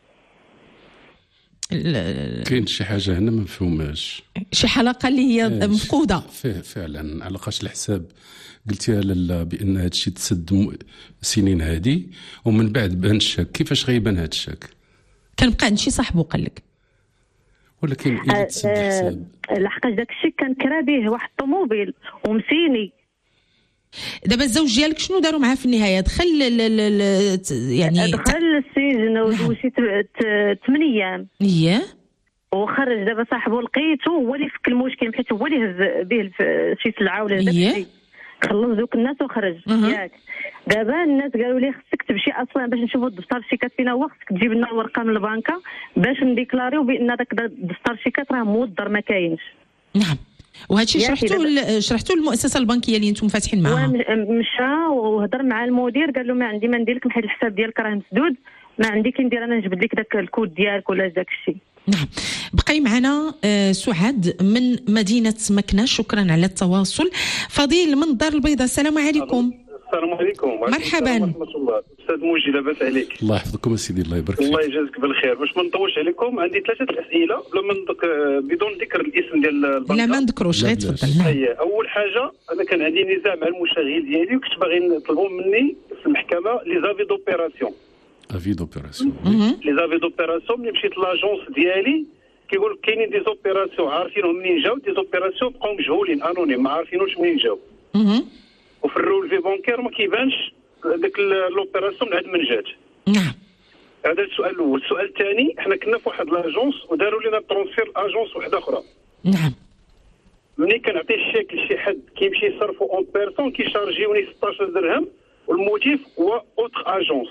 كاين شي حاجه هنا ما مفهوماش، شي حلقه اللي هي مفقوده فعلا. علاقاش الحساب قلتيها لالا بان هذا الشيء تسد سنين هذه ومن بعد بان الشك، كيفاش غيبان هذا الشك؟ كان بقى عند شي صاحبو قال لك، ولكن الا تسد الحساب لحقاش داك الشيء كان كرا به واحد الطوموبيل ومسيني. دابا الزوج ديالك شنو داروا معاه في النهايه؟ دخل ل ل ل يعني دخل للسجن وشي ثمانية ايام اييه وخرج. دابا صاحبو لقيته هو اللي فك المشكل حيت هو اللي هز به شي سلعه ولا داكشي، خلص دوك الناس وخرج ياك. دابا الناس قالوا لي خصك تمشي اصلا باش نشوفوا الدفتر الشيكات فينا هو، خصك تجيب لنا الورقه من البنكه باش نديكلاريو بان داك الدفتر الشيكات راه مودر ما كاينش. نعم، وهذا الشيء شرحتوه شرحتوه للمؤسسه البنكيه اللي انتم فاتحين معاها؟ مشى وهضر مع المدير قال له ما عندي ما ندير لك حيت الحساب ديالك راه مسدود، ما عندي كي ندير انا نجبد لك داك الكود ديالك ولا داك الشيء. نعم. بقي معنا سعاد من مدينه مكنه، شكرا على التواصل. فضيل من الدار البيضاء، السلام عليكم. السلام عليكم. مرحبا. ورحمه الله. استاذ موجي لاباس عليك؟ الله يحفظكم سيدي، الله يبارك فيك. الله يجازيك بالخير. باش ما نطولش عليكم عندي ثلاثه اسئله بلا بدون ذكر الاسم ديال البنك. لا ما نذكروش، غير تفضل. نعم. اول حاجه انا كان عندي نزاع مع المشغل ديالي وكنت باغي نطلبوا مني في المحكمه لي زافي دوبيراسيون. افي دوبيراسيون لي زافي دوبيراسيون. ملي مشيت لاجونس ديالي كيقول كاينين دي زوبيراسيون عارفينهم منين جاو، دي زوبيراسيون بقاو مجهولين انونيم ما عارفينوش منين جاو. وفي الرولفي بانكير ما كيبانش داك لوبيراسيون من عند من جات. نعم. هذا السؤال الاول. السؤال الثاني، حنا كنا في واحد لاجونس وداروا لنا ترونسفير لاجونس واحده اخرى. نعم. ملي كنعطي الشيك لشي حد كيمشي يصرفو اون بيرسون كيشارجيوني ستطاش درهم والموتيف هو اوتر اجونس.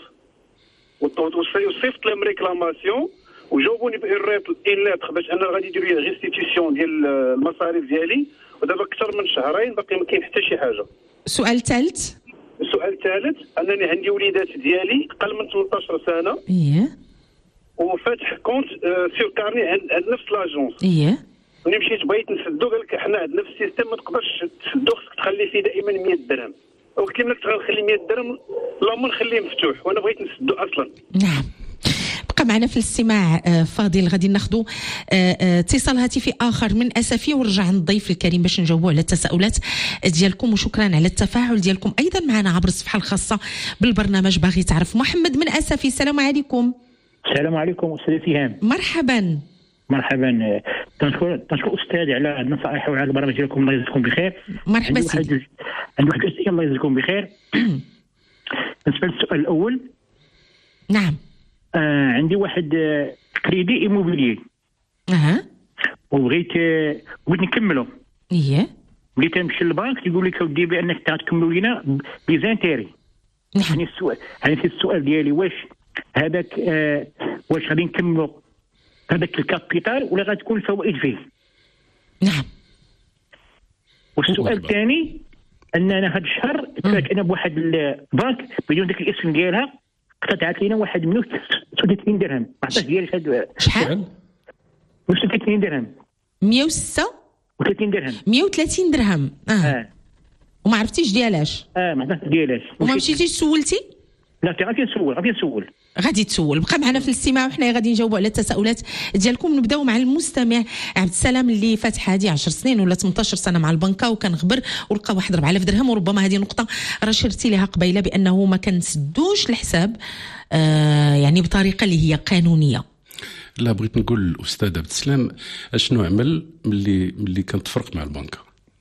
وصيفط لهم ريكلاماسيون وجاوبوني بان ليتر باش انا غادي يديروا لي ريستيتيسيون ديال المصاريف ديالي، ودابا اكثر من شهرين باقي ما كاين حتى شي حاجه. السؤال الثالث. السؤال الثالث انني عندي وليدات ديالي اقل من ثمنطاش سنه. اييه. وفاتح كونت سير كارني عند نفس لاجونس. اييه. ملي مشيت بغيت نسدو قال لك حنا عندنا في السيستم ما تقدرش تسدو، خصك تخلي فيه دائما مية درهم. وقلت لهم لك غنخلي مية درهم اللهم نخليه مفتوح وانا بغيت نسدو اصلا. نعم. بقى معنا في الاستماع فاضل. غادي ناخذوا اتصال هاتفي اخر من اسفي ونرجع عند الضيف الكريم باش نجاوبوا على التساؤلات ديالكم، وشكرا على التفاعل ديالكم ايضا معنا عبر الصفحه الخاصه بالبرنامج. باغي تعرف محمد من اسفي، السلام عليكم. السلام عليكم استاذ سهام. مرحبا. مرحبا. تنشكر تنشكر استاذ على النصائح وعلى البرامج ديالكم، الله يجزيكم بخير. مرحبا سيدي. عندي واحد الاسئله الله يجزيكم بخير. بالنسبه للسؤال الاول. نعم. آه عندي واحد آه كريدي ايموبيلي. اها. وبغيت آه بغيت نكملو. اييه. بغيت نمشي للبنك تيقول لك اودي بانك تكملوا لينا بيزانتيري. نعم. يعني السؤال يعني السؤال ديالي واش هذاك آه واش غادي نكملوا هذاك الكابيتال ولا غتكون الفوائد فيه؟ نعم. والسؤال الثاني اننا هذا الشهر تفاجئنا بواحد البنك بدون ذاك الاسم ديالها قطعت لنا واحد مية وثلاثين درهم. ما عرفتش ديالي هاد شحال؟ مية وثلاثين درهم. مية وستة وثلاثين درهم. مية وثلاثين درهم. اه, آه. وما عرفتيش ديالاش؟ اه ما عرفتش ديالاش. وما مشيتيش سولتي؟ لا غادي نسول غادي نسول غادي تسول. بقى معنا في الاستماع وحنا غادي نجاوبوا على التساؤلات ديالكم. نبداو مع المستمع عبد السلام اللي فاتح هذه عشر سنين ولا ثمنطاش سنه مع البنكه وكان غبر ولقى واحد أربعة آلاف درهم. وربما هذه نقطه راه شرتي لها قبيله بانه ما كنسدوش الحساب آه يعني بطريقه اللي هي قانونيه. لا بغيت نقول للاستاذ عبد السلام اشنو عمل ملي ملي كان تفرق مع البنكه.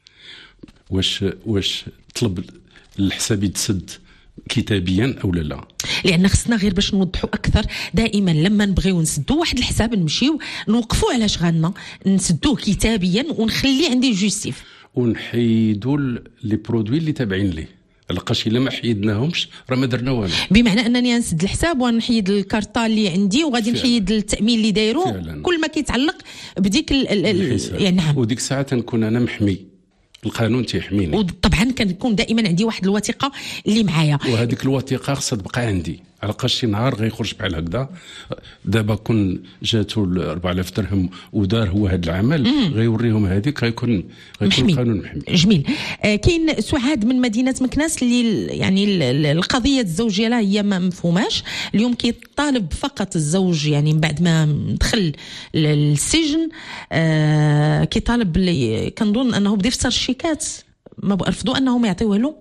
واش واش طلب الحساب يتسد كتابيا او لا لا؟ لان خصنا غير باش نوضحوا اكثر دائما لما نبغيو نسدوا واحد الحساب نمشيو نوقفوا على شغلنا نسدوه كتابيا ونخلي عندي جوستيف ونحيدوا لي برودوي اللي تابعين ليه. لقاش الا ما حيدناهمش راه ما درنا والو. بمعنى انني نسد الحساب ونحيد الكارطه اللي عندي وغادي نحيد التامين اللي دايرو كل ما كيتعلق بديك ال ال ال يعني نعم. وديك الساعه تنكون انا محمي القانون تيحميني، وطبعا كنكون دائما عندي واحد الوثيقه اللي معايا، وهذيك الوثيقه خصها تبقى عندي على قاش شي نهار غيخرج بحال هكذا. دابا كون جاتو أربعة آلاف درهم ودار هو هذا العمل غيوريهم هذيك غيكون غيكون القانون محمي. جميل. آه كاين سعاد من مدينه مكناس اللي يعني القضيه الزوجيه لا هي ما مفهوماش. اليوم كيطالب فقط الزوج يعني من بعد ما دخل للسجن آه كيطالب كنظن انه بدا يفسر الشيكات ما رفضوا انهم يعطيوه له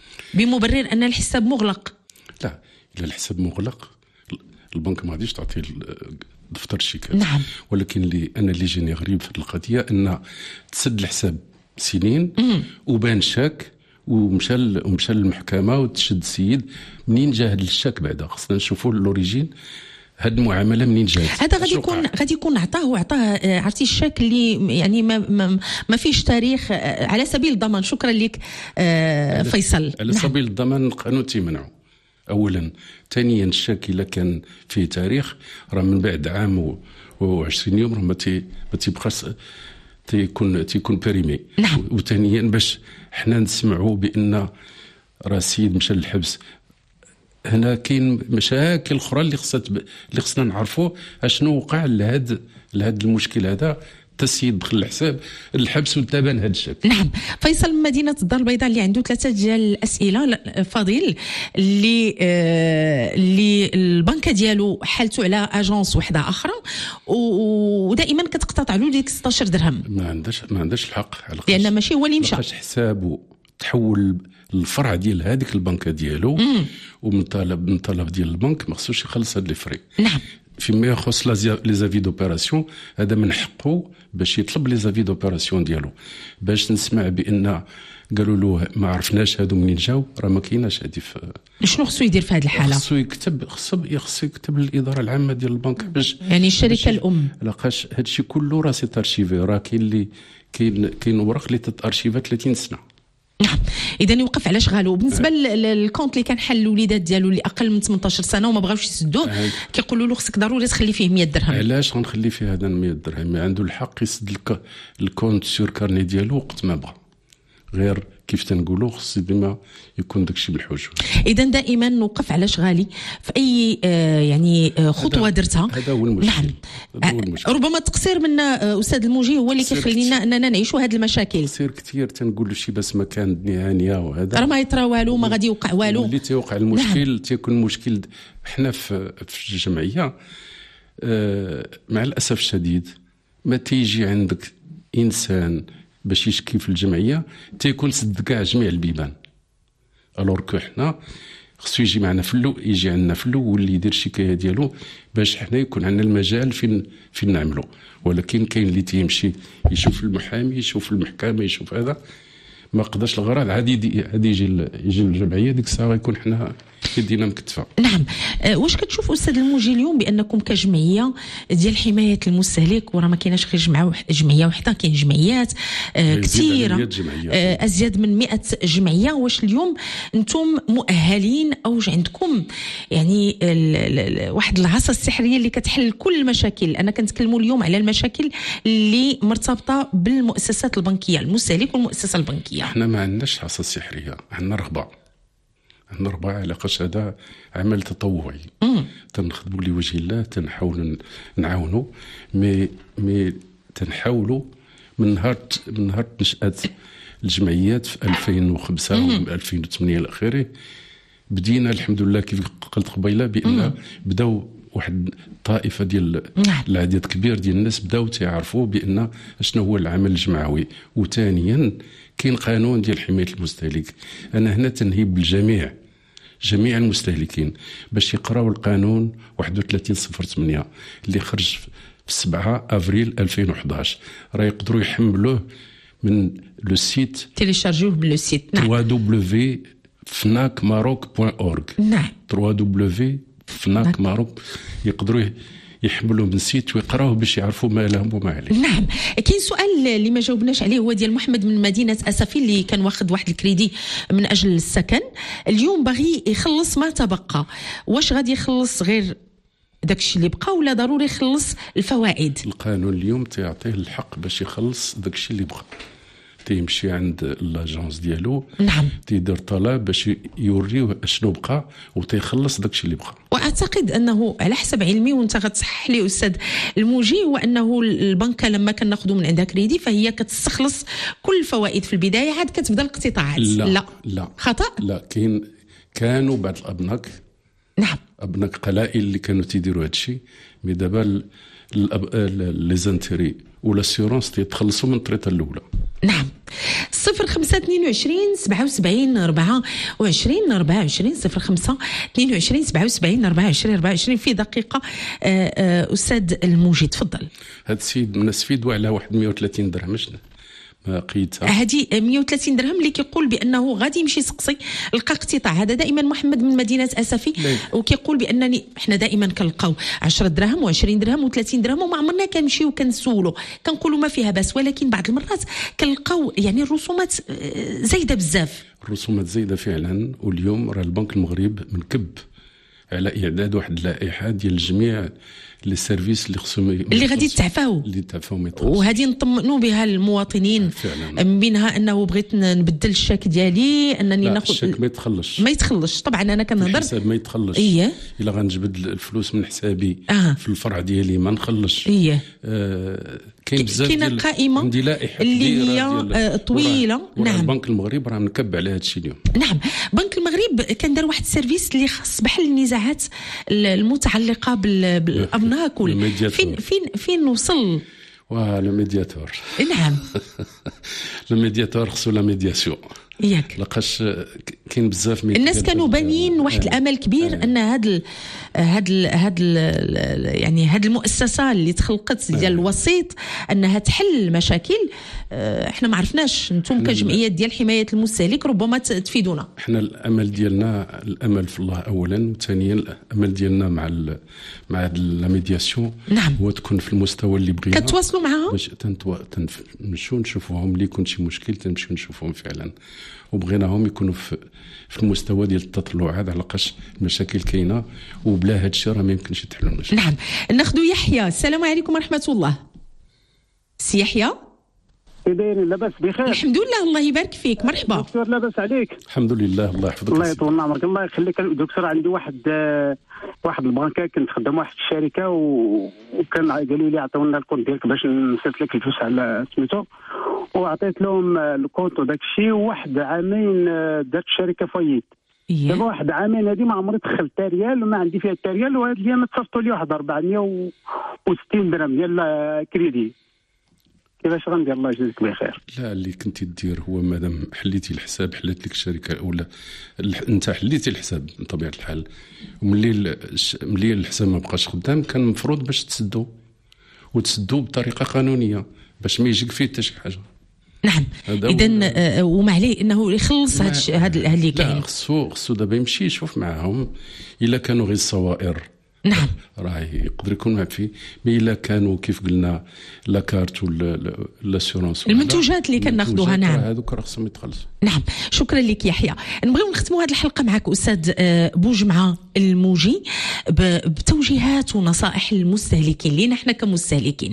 بمبرر ان الحساب مغلق. لا، إلا الحساب مغلق البنك ما غاديش تعطي دفتر الشيكات. نعم. ولكن اللي انا اللي جاني غريب في القضيه ان تسد الحساب سنين مم. وبان شاك ومشى ومشى للمحكمه وتشد السيد. منين جا هذا الشاك بعدا خصنا نشوفوا لوريجين هاد المعامله منين جات. هذا غادي يكون غادي يكون عطاه وعطاه عرفتي الشاك اللي يعني ما ما, ما فيش تاريخ على سبيل الضمان. شكرا لك آه فيصل. على نعم. سبيل الضمان القانون تيمنعه اولا. ثانيا الشاك الا كان فيه تاريخ راه من بعد عام وعشرين يوم راه ما تي ما تيبقاش تيكون تيكون بيريمي. نعم. وثانيا باش حنا نسمعوا بان راه السيد مشى للحبس، هنا كاين مشاكل اخرى اللي خصها اللي خصنا نعرفوا اشنو وقع لهذا لهذا المشكل هذا. السيد دخل الحساب الحبس وتابان هذا الشكل. نعم. فيصل من مدينه الدار البيضاء اللي عنده ثلاثه ديال الاسئله. فضيل اللي آه اللي البنكه ديالو حالته على اجونس وحده اخرى ودائما كتقتطع له ديك ستة عشر درهم. ما عندهاش ما عندهاش الحق على لان ماشي هو اللي مشى، لقاش حسابه تحول الفرع ديال هذيك البنكه ديالو ومن طلب من طلب ديال البنك ما خصوش يخلص هاد لي فري. نعم. فيما يخص لي زافي دوبيراسيون هذا من حقه باش يطلب لي زافي دوبيراسيون ديالو. باش نسمع بان قالوا له ما عرفناش هادو منين جاو راه ما كايناش هادي. شنو خصو يدير في هذه الحاله؟ خصو يكتب خصو يخص يكتب للاداره العامه ديال البنك باش يعني الشركه الام. لقاش هادشي كله راه سي تارشيفي. راه كاين اللي كاين كاين ورق اللي تارشيفا ثلاثين سنه. نعم. اذا يوقف على شغالو. بالنسبه للكونت اللي كان حل الوليدات ديالو اللي اقل من ثمانية عشر سنه وما بغاوش يسدوه كيقولوا له خصك ضروري تخلي فيه مية درهم. علاش غنخلي فيه هذا مية درهم؟ عنده الحق يسد الكونت سور كارني ديالو وقت ما بغى، غير كيف تنقولوا خص ديما يكون داكشي بالحجه. اذا دائما نوقف على شغالي في اي آه يعني آه خطوه درتها. هذا هو المشكل. نعم. هذا هو المشكل. ربما التقصير منا آه استاذ الموجي هو اللي كيخلينا اننا نعيشوا هذه المشاكل. تقصير كثير تنقولوا شي بس مكان نهانيه وهذا راه ما يطرا والو ما غادي يوقع والو. اللي تيوقع المشكل. نعم. تيكون مشكل حنا في في الجمعيه آه مع الاسف الشديد ما تيجي عندك انسان باش يشكي في الجمعيه تيكون سد كاع جميع البيبان. الوغ كو حنا خصو يجي معنا في اللو يجي عندنا في اللو واللي يدير الشكايه ديالو باش حنا يكون عندنا المجال فين فين نعملو. ولكن كاين اللي تيمشي يشوف المحامي يشوف المحكمه يشوف هذا ما قداش الغرض عادي عادي يجي يجي الجمعيه ديك الساعه يكون حنا يدينا مكتفه. نعم. أه واش كتشوف استاذ الموجي اليوم بانكم كجمعيه ديال حمايه المستهلك وراه ما كايناش غير جمعيه جمعيه وحده كاين جمعيات أه كثيره أه ازيد من مئة جمعيه، واش اليوم انتم مؤهلين او عندكم يعني واحد العصا السحريه اللي كتحل كل المشاكل؟ انا كنتكلموا اليوم على المشاكل اللي مرتبطه بالمؤسسات البنكيه المستهلك والمؤسسه البنكيه. احنا ما عندناش عصا سحريه، عندنا رغبه. عندنا ربع علاقاش هذا عمل تطوعي تنخدموا لوجه الله، تنحاولوا نعاونوا مي مي تنحاولوا من نهار من نهار نشأة الجمعيات في ألفين وخمسة و ألفين وثمانية الى اخره. بدينا الحمد لله كيف قلت قبيله بان بداو واحد الطائفه ديال العدد كبير ديال الناس بداو تيعرفوا بان شنو هو العمل الجمعوي. وثانيا كاين قانون ديال حمايه المستهلك. انا هنا تنهيب بالجميع جميع المستهلكين باش يقراوا القانون واحد وثلاثين صفر ثمانية اللي خرج في سبعة افريل ألفين وأحد عشر. راه يقدروا يحملوه من لو سيت تيليشارجيوه باللو سيت. نعم. دبليو دبليو دبليو دوت فناك ماروك دوت اورغ. نعم. دبليو دبليو دبليو دوت فناك ماروك يقدروا يحملوا من سيت ويقراوه باش يعرفوا ما لهم وما عليهم. نعم. كاين سؤال اللي ما جاوبناش عليه هو ديال محمد من مدينه اسفي اللي كان واخد واحد الكريدي من اجل السكن، اليوم باغي يخلص ما تبقى، واش غادي يخلص غير داكشي اللي بقى ولا ضروري يخلص الفوائد؟ القانون اليوم تيعطيه الحق باش يخلص داكشي اللي بقى. تيمشي عند لاجونس ديالو نعم تيدير طلب باش يوريوه شنو بقى وتيخلص داكشي اللي بقى. واعتقد انه على حسب علمي وانت غتصحح لي استاذ الموجي هو انه البنكه لما كناخذوا من عندها كريدي فهي كتستخلص كل الفوائد في البدايه عاد كتبدا الاقتطاعات. لا لا, لا. خطا. لا كاين كانوا بعض الابناك نعم ابناك قلائل اللي كانوا تيديروا هادشي مي دابا لي زانتيري والاسيورونس تيتخلصوا من الطريقه الاولى. نعم صفر خمسة اثنين وعشرين سبعة وسبعين أربعة وعشرين أربعة وعشرين صفر خمسة اثنين وعشرين سبعة وسبعين أربعة وعشرين أربعة وعشرين في دقيقة. آآ آآ أستاذ الموجي تفضل. هاد السيد منسفيدوا على واحد مئة وثلاثين درهم شنو ما قيتها هذه مئة وثلاثين درهم اللي كيقول بانه غادي يمشي يسقسي لقى اقتطاع. هذا دائما محمد من مدينه اسفي وكيقول بانني احنا دائما كنلقاو عشرة دراهم و20 درهم و30 درهم وما عمرنا كنمشيو وكنسولو كنقولوا ما فيها باس، ولكن بعض المرات كنلقاو يعني الرسومات زايده بزاف. الرسومات زايده فعلا. واليوم راه البنك المغرب منكب على اعداد واحد اللائحه ديال جميع لي سيرفيس اللي خصهم اللي غادي تعفاو اللي تعفاو وهذه نطمئنوا بها المواطنين فعلا. من بينها انه بغيت نبدل الشاك ديالي انني ناخذ الشاك ما يتخلصش ما يتخلصش. طبعا انا كنهضر الحساب ما يتخلصش. إيه؟ الا غنجبد الفلوس من حسابي آه. في الفرع ديالي ما نخلصش. إيه؟ آه كاين بزاف كاينه قائمه عندي لائحه اللي هي طويله. نعم البنك المغرب راه منكب على هذا الشيء اليوم. نعم بنك المغرب كان دار واحد السيرفيس اللي خاص بحل النزاعات المتعلقه بالابناك فين فين فين وصل واه لو ميدياتور. نعم لو ميدياتور خصو لا ميدياسيون ياك لقاش كاين بزاف الناس كانوا بانيين واحد الامل كبير آه. ان هاد هاد هاد يعني هاد المؤسسه اللي تخلقت ديال الوسيط انها تحل المشاكل. احنا ما عرفناش انتم كجمعيات ديال حمايه المستهلك ربما تفيدونا. احنا الامل ديالنا الامل في الله اولا، وثانيا الامل ديالنا مع ال مع لا ميدياسيون نعم هو تكون في المستوى اللي بغينا كتواصلوا معاهم باش تنمشيو نشوفوهم اللي يكون شي مشكل تنمشيو نشوفوهم فعلا وبغيناهم يكونوا في في المستوى ديال التطلعات على لقاش المشاكل كاينه وبلا هذا الشيء راه ما يمكنش يتحلوا المشاكل. نعم ناخذوا يحيى. السلام عليكم ورحمه الله. سي يحيى كي دايرين؟ لاباس بخير الحمد لله الله يبارك فيك. مرحبا دكتور لاباس عليك؟ الحمد لله الله يحفظك الله يطول عمرك الله يخليك دكتور. عندي واحد واحد البنكه كنت خدام واحد الشركه وكان قالوا لي عطيونا الكونت ديالك باش نسيت لك الفلوس على سميتو وعطيت لهم الكونت وداك الشيء. وواحد عامين دارت الشركه فايت. دابا واحد عامين هذه ما عمري دخلت تا ريال وما عندي فيها تا ريال وهاد الايام تصيفطوا لي واحد أربعمئة وستين درهم ديال كريدي. كيفاش غندير؟ الله يجزيك بخير. لا اللي كنتي دير هو مادام حليتي الحساب حلت لك الشركه ولا انت حليتي الحساب بطبيعه الحال وملي ملي الحساب ما بقاش خدام كان المفروض باش تسدو وتسدو بطريقه قانونيه باش ما يجيك فيه حتى شي حاجه. نعم اذا وما عليه انه يخلص هذا هذا اللي كاين. لا خصو خصو دابا يمشي يشوف معاهم الا كانوا غير الصوائر. نعم راه يقدر يكون معك فيه مي الا كانوا كيف قلنا لا كارت ولا لاسيورونس المنتوجات اللي كناخذوها. نعم هذوك راه خصهم يتخلصوا. نعم شكرا لك يحيى. نبغيو نختموا هذه الحلقه معك استاذ بوجمعه الموجي بتوجيهات ونصائح للمستهلكين لينا احنا كمستهلكين.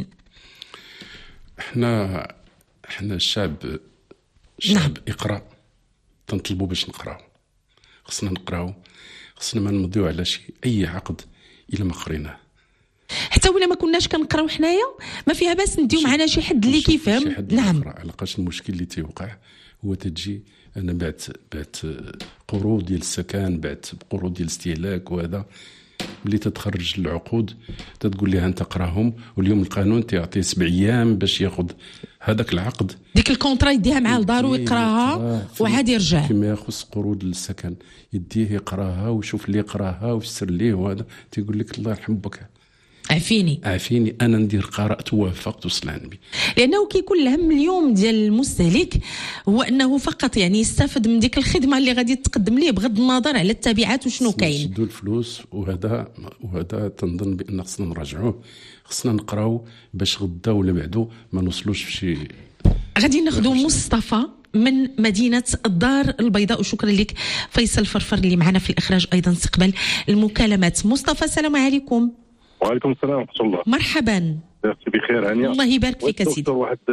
احنا احنا الشعب الشعب نعم. يقرا تنطلبوا باش نقراو خصنا نقراو خصنا ما نمضيو على شيء اي عقد الا ما قريناه حتى ولا ما كناش كنقراو حنايا ما فيها باس نديو معنا شي حد اللي كيفهم. نعم علاش المشكل اللي تيوقع هو تجي انا بعت بعت قروض ديال السكن بعت قروض ديال الاستهلاك وهذا ملي تتخرج العقود تتقول لها انت قراهم واليوم القانون تيعطي سبع ايام باش ياخذ هذاك العقد ديك الكونطرا يديها معاه لدارو يقراها وعاد يرجع. فيما يخص قروض السكن يديه يقراها ويشوف اللي يقراها ويسر ليه وهذا تيقول لك الله يرحم بك عافيني عافيني انا ندير قرات ووافقت وصل عني. لانه كيكون الهم اليوم ديال المستهلك هو انه فقط يعني يستافد من ديك الخدمه اللي غادي تقدم ليه بغض النظر على التبعات وشنو كاين. نشدوا الفلوس وهذا وهذا تنظن بان خصنا نراجعوه خصنا نقراو باش غدا ولا بعدو ما نوصلوش في شي. غادي ناخذوا مصطفى من مدينة الدار البيضاء وشكرا لك فيصل فرفر اللي معنا في الإخراج أيضا استقبال المكالمات. مصطفى السلام عليكم. وعليكم السلام ورحمة الله. مرحبا. بخير هانية. الله يبارك فيك سيدي. واحد السؤال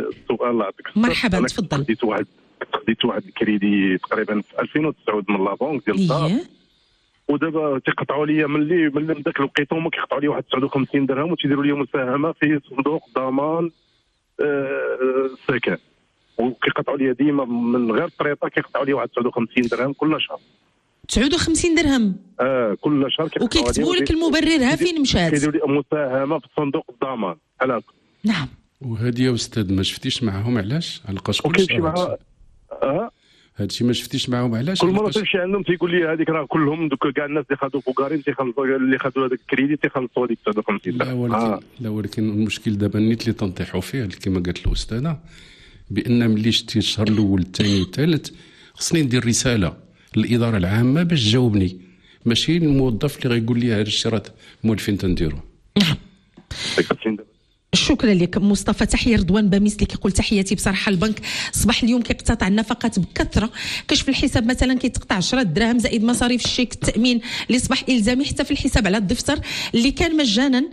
الله يعطيك مرحبا تفضل. خديت واحد خديت واحد الكريدي تقريبا في ألفين وتسعة من لا بنك ديال الدار، ودابا تيقطعوا لي ملي ملي ذاك الوقيت هما كيقطعوا لي واحد تسعة وخمسين درهم وتيديروا لي مساهمه في صندوق ضمان السكن، آه وكيقطعوا لي ديما من غير الطريطه كيقطعوا لي واحد تسعة وخمسين درهم كل شهر. تسعة وخمسين درهم اه كل شهر وكيكتبوا لك المبرر ها فين مشات، كيديروا لي مساهمه في صندوق الضمان بحال هكا. نعم. وهذه يا استاذ ما شفتيش معاهم علاش؟ علقاش كلشي مع اه هادشي ما شفتيش معاهم علاش؟ كل مره تمشي عندهم تيقول لي هذيك راه كلهم دوك كاع الناس اللي خدوا فوكارين تيخلصوا اللي خدوا هذاك الكريدي تيخلصوا هذيك تسعة وخمسين. لا ولكن آه. لا ولكن المشكل دابا نيت اللي تنطيحوا فيه كما قالت الاستاذه بان ملي شتي الشهر الاول الثاني الثالث خصني ندير رساله للاداره العامه باش تجاوبني، ماشي الموظف اللي غيقول لي هذا الشيء راه موالفين تنديروا. نعم. شكرا لك مصطفى. تحيه رضوان باميس اللي كيقول تحياتي بصراحه البنك صباح اليوم كيقتطع النفقات بكثره، كشف الحساب مثلا كيتقطع عشرة دراهم زائد مصاريف الشيك التامين اللي صبح الزامي، حتى في الحساب على الدفتر اللي كان مجانا.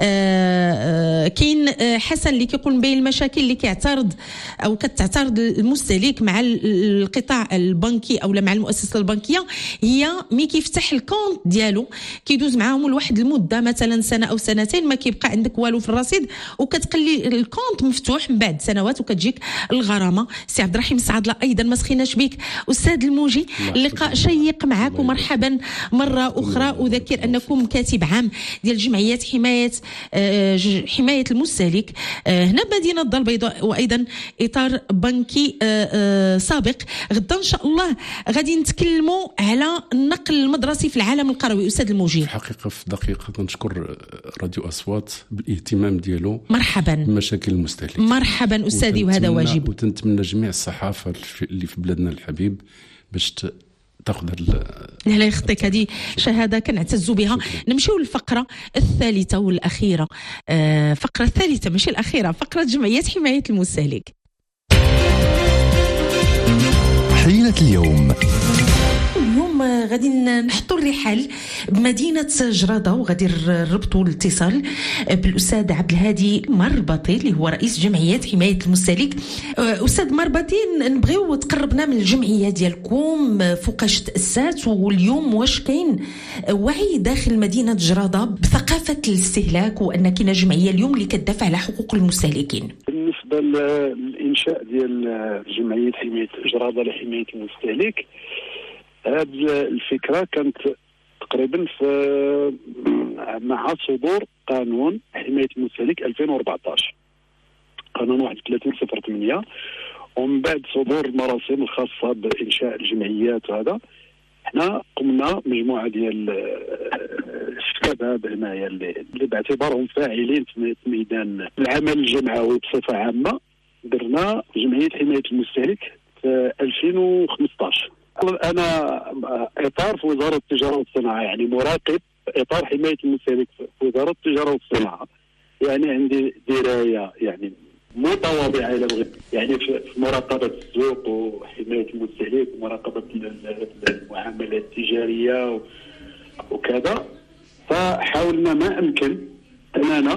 كاين حسن اللي كيقول بين المشاكل اللي كيعترض او كتعترض المستهلك مع القطاع البنكي او مع المؤسسه البنكيه هي مي كيفتح الكونت ديالو كيدوز معاهم لواحد المده مثلا سنه او سنتين ما كيبقى عندك والو في الرصيد وكتقلي الكونت مفتوح من بعد سنوات وكتجيك الغرامه. سي عبد الرحيم السعادله ايضا ما سخيناش بك. استاذ الموجي اللقاء شيق معك ومرحبا مره اخرى. اذكر انكم كاتب عام ديال جمعيات حمايه آه حمايه المستهلك آه هنا بمدينه الدار البيضاء، وايضا اطار بنكي آه آه سابق. غدا ان شاء الله غادي نتكلموا على النقل المدرسي في العالم القروي. استاذ الموجي الحقيقه في دقيقه كنشكر راديو اصوات بالاهتمام ديالو مرحبا مشاكل المستهلك. مرحبا استاذي وهذا واجب. وتنتمنى جميع الصحافه اللي في بلادنا الحبيب باش تاخذ لا لا يخطيك، هذه شهاده كنعتز بها. نمشيو للفقره الثالثه والاخيره، آه فقره الثالثه ماشي الاخيره، فقره جمعيات حمايه المستهلك. حيلة اليوم. اليوم غادي نحطوا الرحال بمدينه جراده وغادي نربطوا الاتصال بالاستاذ عبد الهادي مربطي اللي هو رئيس جمعيات حمايه المستهلك. استاذ مربطي نبغيو تقربنا من الجمعيه ديالكم فوقاش تاسات، واليوم واش كاين وعي داخل مدينه جراده بثقافه الاستهلاك وان كاينه جمعيه اليوم اللي كتدافع على حقوق المستهلكين؟ بالنسبه للانشاء ديال جمعيه حمايه جراده لحمايه المستهلك، هذه الفكره كانت تقريبا في مع صدور قانون حمايه المستهلك ألفين وأربعطاش، قانون واحد وثلاثين صفر ثمانية، ومن بعد صدور المراسم الخاصه بانشاء الجمعيات. وهذا احنا قمنا مجموعه ديال الشباب هنايا اللي باعتبارهم فاعلين في ميدان العمل الجمعوي بصفه عامه، درنا جمعيه حمايه المستهلك في ألفين وخمسطاش. انا اطار في وزاره التجاره والصناعه، يعني مراقب اطار حمايه المستهلك في وزاره التجاره والصناعه، يعني عندي درايه يعني متواضعه الى بغيت، يعني في مراقبه السوق وحمايه المستهلك ومراقبه المعاملات التجاريه وكذا. فحاولنا ما امكن اننا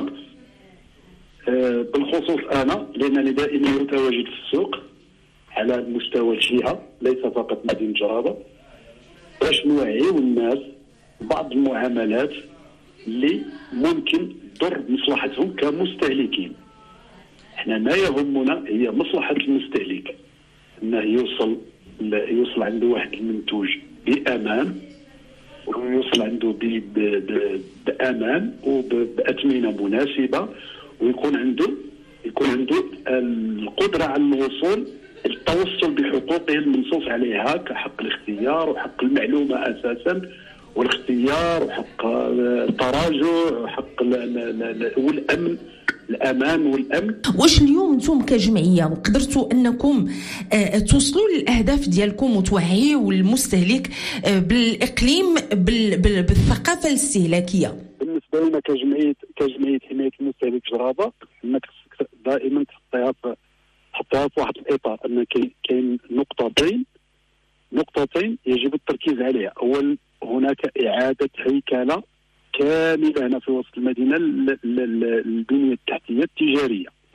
بالخصوص انا لانني دائما متواجد في السوق على مستوى الجهه ليس فقط مدينه جراده، باش نوعيو الناس بعض المعاملات اللي ممكن تضر مصلحتهم كمستهلكين. احنا ما يهمنا هي مصلحه المستهلك، انه يوصل يوصل عنده واحد المنتوج بامان، ويوصل عنده بامان وباثمنه مناسبه، ويكون عنده يكون عنده القدره على الوصول التوصل بحقوقه المنصوص عليها كحق الاختيار وحق المعلومه اساسا، والاختيار وحق التراجع وحق والامن الامان والامن. واش اليوم انتم كجمعيه قدرتوا انكم توصلوا للاهداف ديالكم وتوعيوا المستهلك بالاقليم بالثقافه الاستهلاكيه؟ بالنسبه لنا كجمعيه كجمعيه حمايه المستهلك جراده، انك دائما تحطيها في حطها في واحد الاطار، ان كاين نقطتين نقطتين يجب التركيز عليها. اول، هناك اعاده هيكله كامله هنا في وسط المدينه للبنيه التحتيه التجاريه،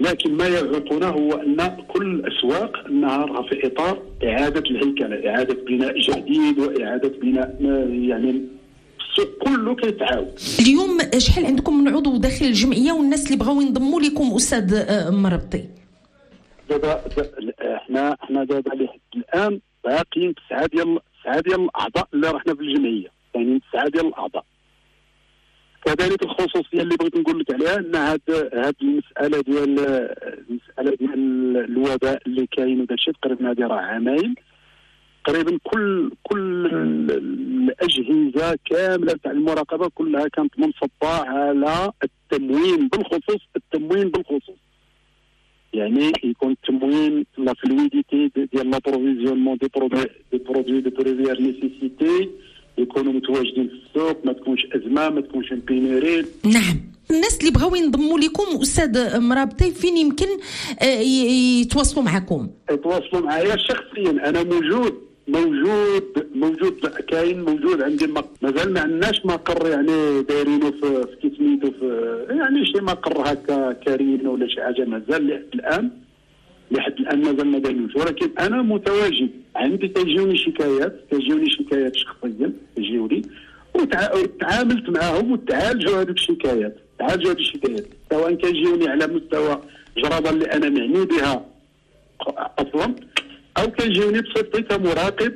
لكن ما يعيقنا هو أن كل الأسواق أنها راها في إطار إعادة الهيكلة، إعادة بناء جديد وإعادة بناء يعني السوق كله كيتعاود. اليوم شحال عندكم من عضو داخل الجمعية والناس اللي بغاو ينضموا لكم أستاذ مربطي؟ دابا احنا احنا دابا لحد الآن باقيين تسعة ديال تسعة ديال الأعضاء اللي رحنا في الجمعية، يعني تسعة ديال الأعضاء. كذلك الخصوصيه اللي بغيت نقول لك عليها ان هاد هاد المساله ديال المساله ديال الوباء اللي كاين وداك الشيء تقريبا هذه راه عامين تقريبا كل كل الاجهزه كامله تاع المراقبه كلها كانت منصبه على التموين بالخصوص التموين بالخصوص يعني يكون التموين لا فلويديتي ديال لا بروفيزيونمون دي برودوي دي برودوي دو بريفيير نيسيسيتي يكونوا متواجدين في السوق، ما تكونش ازمه، ما تكونش بينيرين. نعم. الناس اللي بغاو ينضموا لكم استاذ مرابطي فين يمكن يتواصلوا معكم؟ يتواصلوا معايا شخصيا، انا موجود موجود موجود كاين موجود عندي مازال ما عندناش مقر يعني دايرينه في في كيسميتو في يعني شي مقر هكا كارين ولا شي حاجه مازال لحد الان لحد الان مازال ما دايرينوش، ولكن انا متواجد. عندي تجيوني شكايات تجيوني شكايات شخصيا تجيوني وتعاملت معهم وتعالجوا هذوك الشكايات تعالجوا هذه الشكايات سواء كيجيوني على مستوى جرابه اللي انا معني بها اصلا او كيجيوني بصفتي كمراقب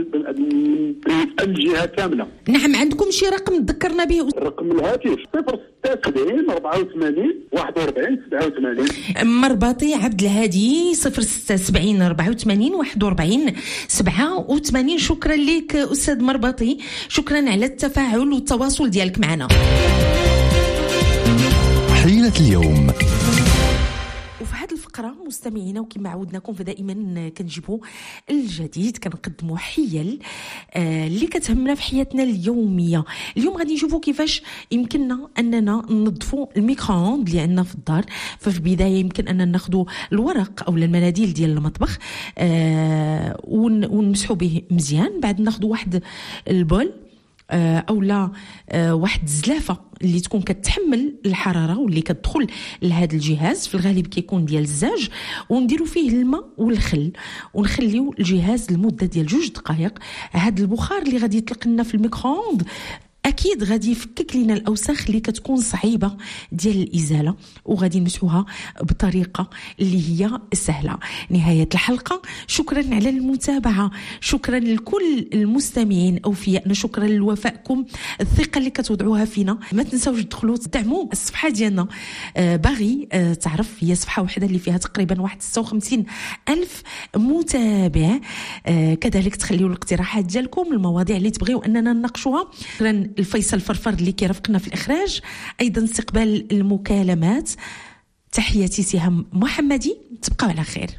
الجهه كامله. نعم. عندكم شي رقم تذكرنا به؟ رقم الهاتف صفر ستة سبعين أربعة وثمانين واحد وأربعين سبعة وثمانين. مرباطي عبد الهادي صفر ستة سبعين أربعة وثمانين واحد وأربعين سبعة وثمانين. شكرا لك أستاذ مرباطي، شكرا على التفاعل والتواصل ديالك معنا. حيلة اليوم. وفي هذه الفقرة مستمعينا وكما عودناكم فدائما كنجيبوا الجديد كنقدموا حيل آه اللي كتهمنا في حياتنا اليومية. اليوم غادي نشوفوا كيفاش يمكننا أننا ننظفوا الميكرووند اللي عندنا في الدار. ففي البداية يمكن أننا ناخذوا الورق أو المناديل ديال المطبخ آه ونمسحوا به مزيان. بعد ناخذوا واحد البول آه أو لا آه واحد الزلافة اللي تكون كتحمل الحراره واللي كتدخل لهذا الجهاز، في الغالب كيكون ديال الزاج، ونديروا فيه الماء والخل ونخليو الجهاز لمده ديال جوج دقائق. هذا البخار اللي غادي يطلق لنا في الميكرووند اكيد غادي يفكك لنا الاوساخ اللي كتكون صعيبه ديال الازاله، وغادي نمسحوها بطريقه اللي هي سهله. نهايه الحلقه، شكرا على المتابعه، شكرا لكل المستمعين اوفياء، شكرا لوفائكم، الثقه اللي كتوضعوها فينا. ما تنساوش تدخلوا تدعموا الصفحه ديالنا آه باغي آه تعرف، هي صفحه واحده اللي فيها تقريبا واحد ستة وخمسين الف متابع. آه كذلك تخليوا الاقتراحات ديالكم، المواضيع اللي تبغيو اننا نناقشوها. شكرا الفيصل فرفر اللي كيرافقنا في الإخراج، أيضا استقبال المكالمات. تحياتي سهام محمدي، تبقوا على خير.